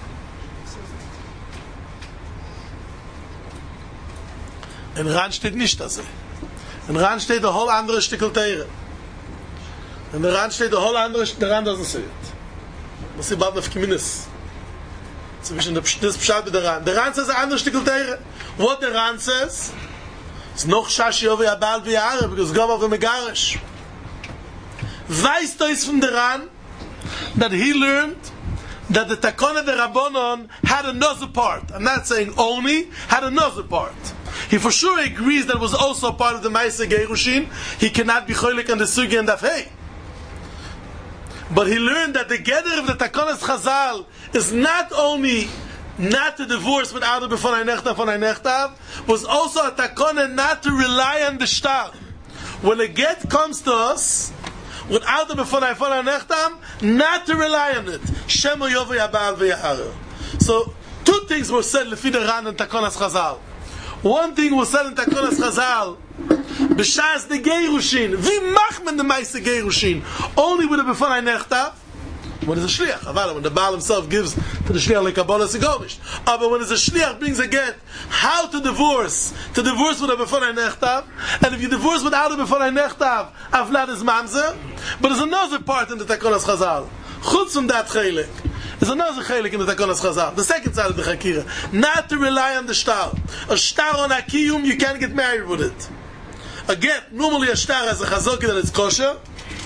S2: In Ran steht nicht das. In Ran steht der whole andere Stickel Teire. In der Ran steht der whole andere, der Ran doesn't say it. Was ist bald auf Kiminis? Zwischen das Pshat und der Ran. Der Ran says ein anderes Stickel Teire. What the Ran says, it's noch Shashi over Abal v'Yare, because God of the Megarish. Weißt du is from the Ran that he learned that the Takana the Rabbanon had another part. I'm not saying only, had another part. He for sure agrees that it was also part of the Maaseh Gerushin. He cannot be cholik on the Sugi and Dafhei. But he learned that the gather of the Takanas Chazal is not only not to divorce without a B'fonai Nechtav, was also a Takana not to rely on the Shtar. When a get comes to us, without the B'fonai Nechtav, not to rely on it. Shemo Yovei Abal v'Yahar. So, two things were said Lefi the Ran and Takanas Chazal. One thing was said in Takanas Chazal, B'shas the Gerushin, v'machmen the Maaseh Gerushin, only with a B'fonai Nechtav, when it's a shliach, when the Baal himself gives to the shliach like Kabbalah Sigovish. But when it's a shliach brings a get, how to divorce with a B'fonai Nechtav, and if you divorce without a B'fonai Nechtav, Avlad is Mamzer, but there's another part in the Takanas Chazal. Chutz from that chelik. There's another chelik in the Takanas Chazal, the second side of the Chakira. Not to rely on the shtar. A shtar on Akiyum, you can't get married with it. A get, normally a shtar has a chazoki that it's kosher.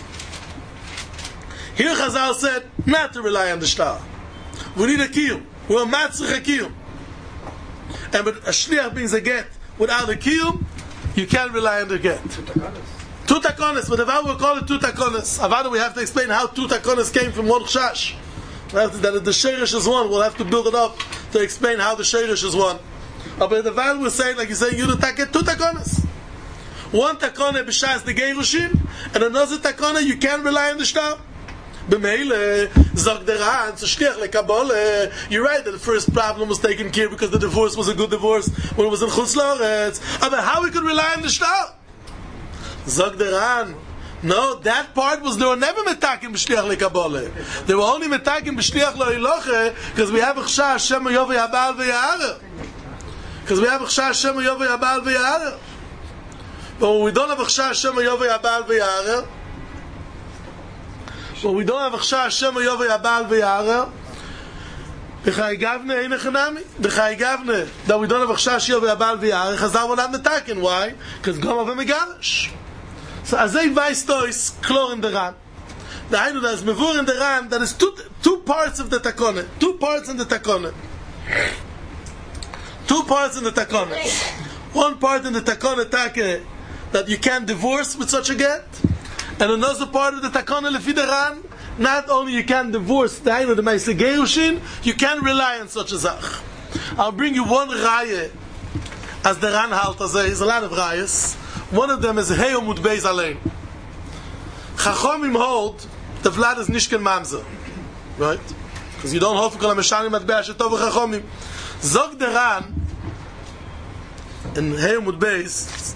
S2: Here Chazal said, not to rely on the shtar. We need a kiyum. We're a matzich a kiyum. And with a shliach brings a get without a kiyum, you can't rely on the get. Two takonis. But Avad will call it two takonis. Avad, we have to explain how two takonis came from one chash. That the sheirish is one. We'll have to build it up to explain how the sheirish is one. But the Avad will say, like you say, you do taket two takonis. One takona b'shas the gerushin, and another takona you can't rely on the shtar. B'meile, zog der Ran, so shliach lekabbalah. You're right that the first problem was taken care because the divorce was a good divorce when it was in Chutz La'aretz. But how we could rely on the shtar? Zog der Ran. No, that part was, they were never metakim b'shliach lekabbalah. They were only metakim b'shliach lo'iloche because we have Chsha Hashem Yovei Abal v'Yahar. Because we have Chsha Hashem Yovei Abal v'Yahar. But when we don't have Chsha Hashem Yovei Abal v'Yahar, but we don't have Chsha Hashem Yovei Abal v'Yahar, the Chai Gavne ain't a Chanami. The Chai Gavne, that we don't have Chsha Hashem Yovei Abal v'Yahar, Chazal will not metakin. Why? Because Gom of a Megarish. So Azay Vaistois, Klor in the Ran. The Hainu, that is Mevur in the Ran, that is two parts of the Takone. Two parts in the Takone. Two parts in the Takone. One part in the Takone Take, that you can't divorce with such a get, and another part of the Takana Lefi the Ran, not only you can't divorce the Hainu, the Maaseh Gerushin, you can't rely on such a zach. I'll bring you one Raya, as the Ran halt, as there is a lot of Rayas. One of them is Heyo Mut Beis Alein. Chachomim hold, the Vlad is Nishken Mamzer. Right? Because you don't hold for Kol HaMeshanim Matbea Shetov Chachomim. Zog the Ran, in Heyo Mut Beis,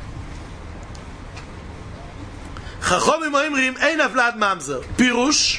S2: Chachomim Oimrim Ein Avlad Mamzer. Pirush,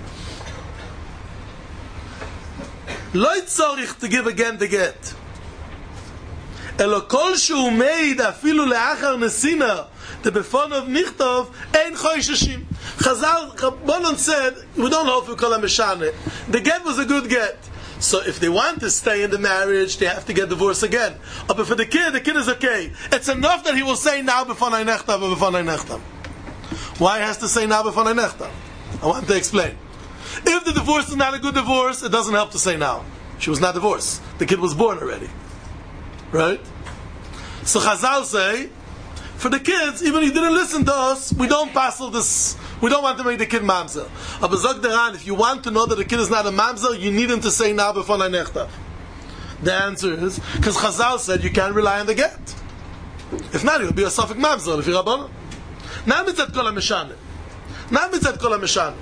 S2: Lo tzorich to give again the get. Elo kol shu made afilu leachar nesina the befonov nichtov ein choishashim. Chazal Rabbanon said we don't hold for kol hameshane. The get was a good get. So if they want to stay in the marriage, they have to get divorced again. But for the kid is okay. It's enough that he will say now befonai nechtav or befonai nechtav. Why he has to say now befonai nechtav? I want to explain. If the divorce is not a good divorce, it doesn't help to say now. She was not divorced. The kid was born already. Right? So Chazal say, for the kids, even if you didn't listen to us, we don't passel this. We don't want to make the kid mamzer. Aber Zog Deran, if you want to know that the kid is not a mamzer, you need him to say na b'fonay nechtav. The answer is because Chazal said you can't rely on the get. If not, you'll be a Safek mamzer if you're Rabbanon. Now mitzat kol ha-meshane. Now mitzat kol ha-meshane.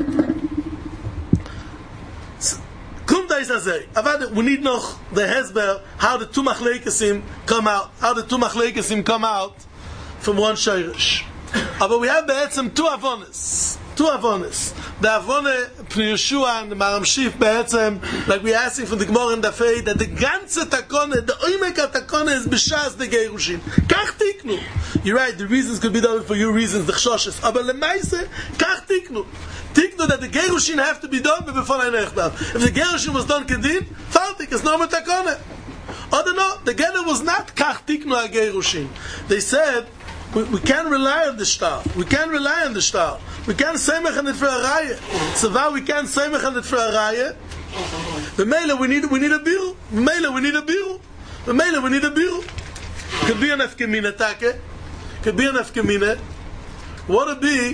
S2: We need noch the hezber how the two machlekesim come out. How the two machlekesim come out from one shayrish. But we have be'etzem two avonis. Two avonis. The avone Pnei Yeshua and the Maram Shif be'etzem, like we asking from the Gemara in the Fei, that the ganze takone, the oimek takone is b'shas the gerushin. Kach tiknu. You're right, the reasons could be done for your reasons, the chshoshes. Aber lemaise, kach tiknu. Tiknu that the gerushin have to be done before I nechtav. If the gerushin was done kedin, faltik, it's no more takone. Or no, the getter was not kach tiknu a gerushin. They said, we can't rely on the shtar. We can't rely on the shtar. We can't semech on it for a raya. So we can't semech on it for a raya. The mele we need a biru. The mele we need a biru. The mele we need a biru. Could be an efkemine take. Could be an efkemine. What would be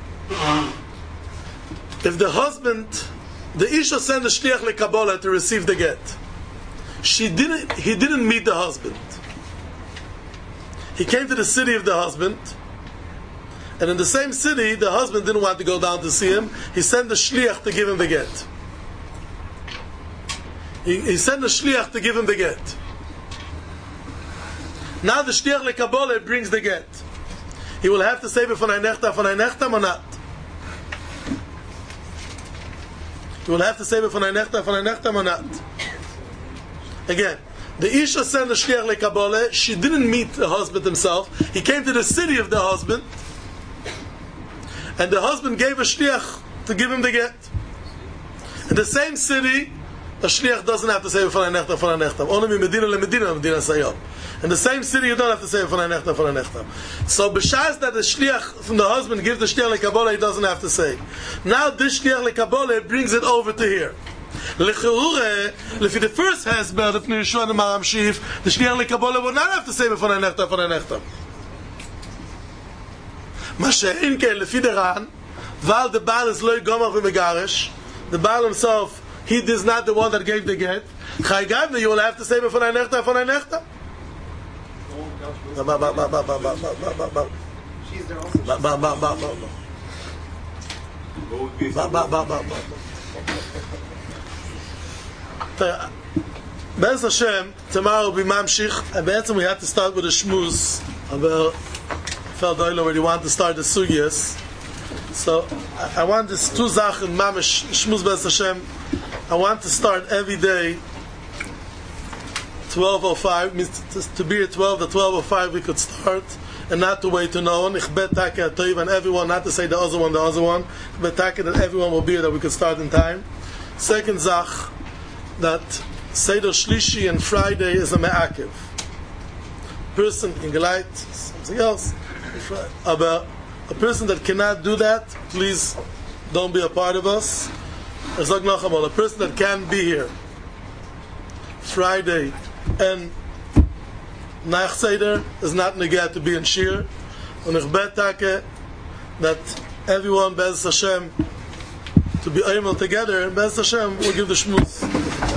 S2: if the husband, the isha sent a shliach lekabbalah to receive the get. He didn't meet the husband. He came to the city of the husband, and in the same city, the husband didn't want to go down to see him. He sent the shliach to give him the get. He sent the shliach to give him the get. Now the shliach lekabbalah brings the get. He will have to say b'fonay nechtam or not? He will have to say b'fonay nechtam or not? Again, the Isha sent the shliach lekabbalah. She didn't meet the husband himself. He came to the city of the husband, and the husband gave a shliach to give him the get. In the same city, a shliach doesn't have to say b'fonay nechtam. Only medina lemedina sayom. In the same city, you don't have to say b'fonay nechtam. So b'shas that the shliach from the husband gives the shliach lekabbalah, he doesn't have to say. Now this shliach lekabbalah brings it over to here. Lechure, if the first hezber, the Pnei Yeshua and the Maram Shif, the shliach lekabbalah will not have to say b'fonay nechtam. Mashe'in ke lefi deran, val the Baal is loy gomar v'megaresh. The Baal himself, he is not the one that gave the get. Chai gavne, you will have to say b'fonay nechtam.
S1: She's there also.
S2: Be'ez Hashem, tomorrow will be Mamshich, and בעצם we have to start with a shmuz, but Fel Doyle already want to start the sugyas. So I want this two zachen, mamish, shmuz Be'ez Hashem. I want to start every day 12:05, means to be at 12, the 12:05 we could start, and not to wait to no one. Ich bet take and everyone, not to say the other one, ich bet take that everyone will be here, that we could start in time. Second zach, that Seder Shlishi and Friday is a me'akev. Person in Geleit, something else. But a person that cannot do that, please don't be a part of us. A person that can be here Friday and Nach Seder is not negat to be in Shir. And ich bet take that everyone, Be'ez Hashem, to be able together, and Be'ez Hashem will give the shmuz.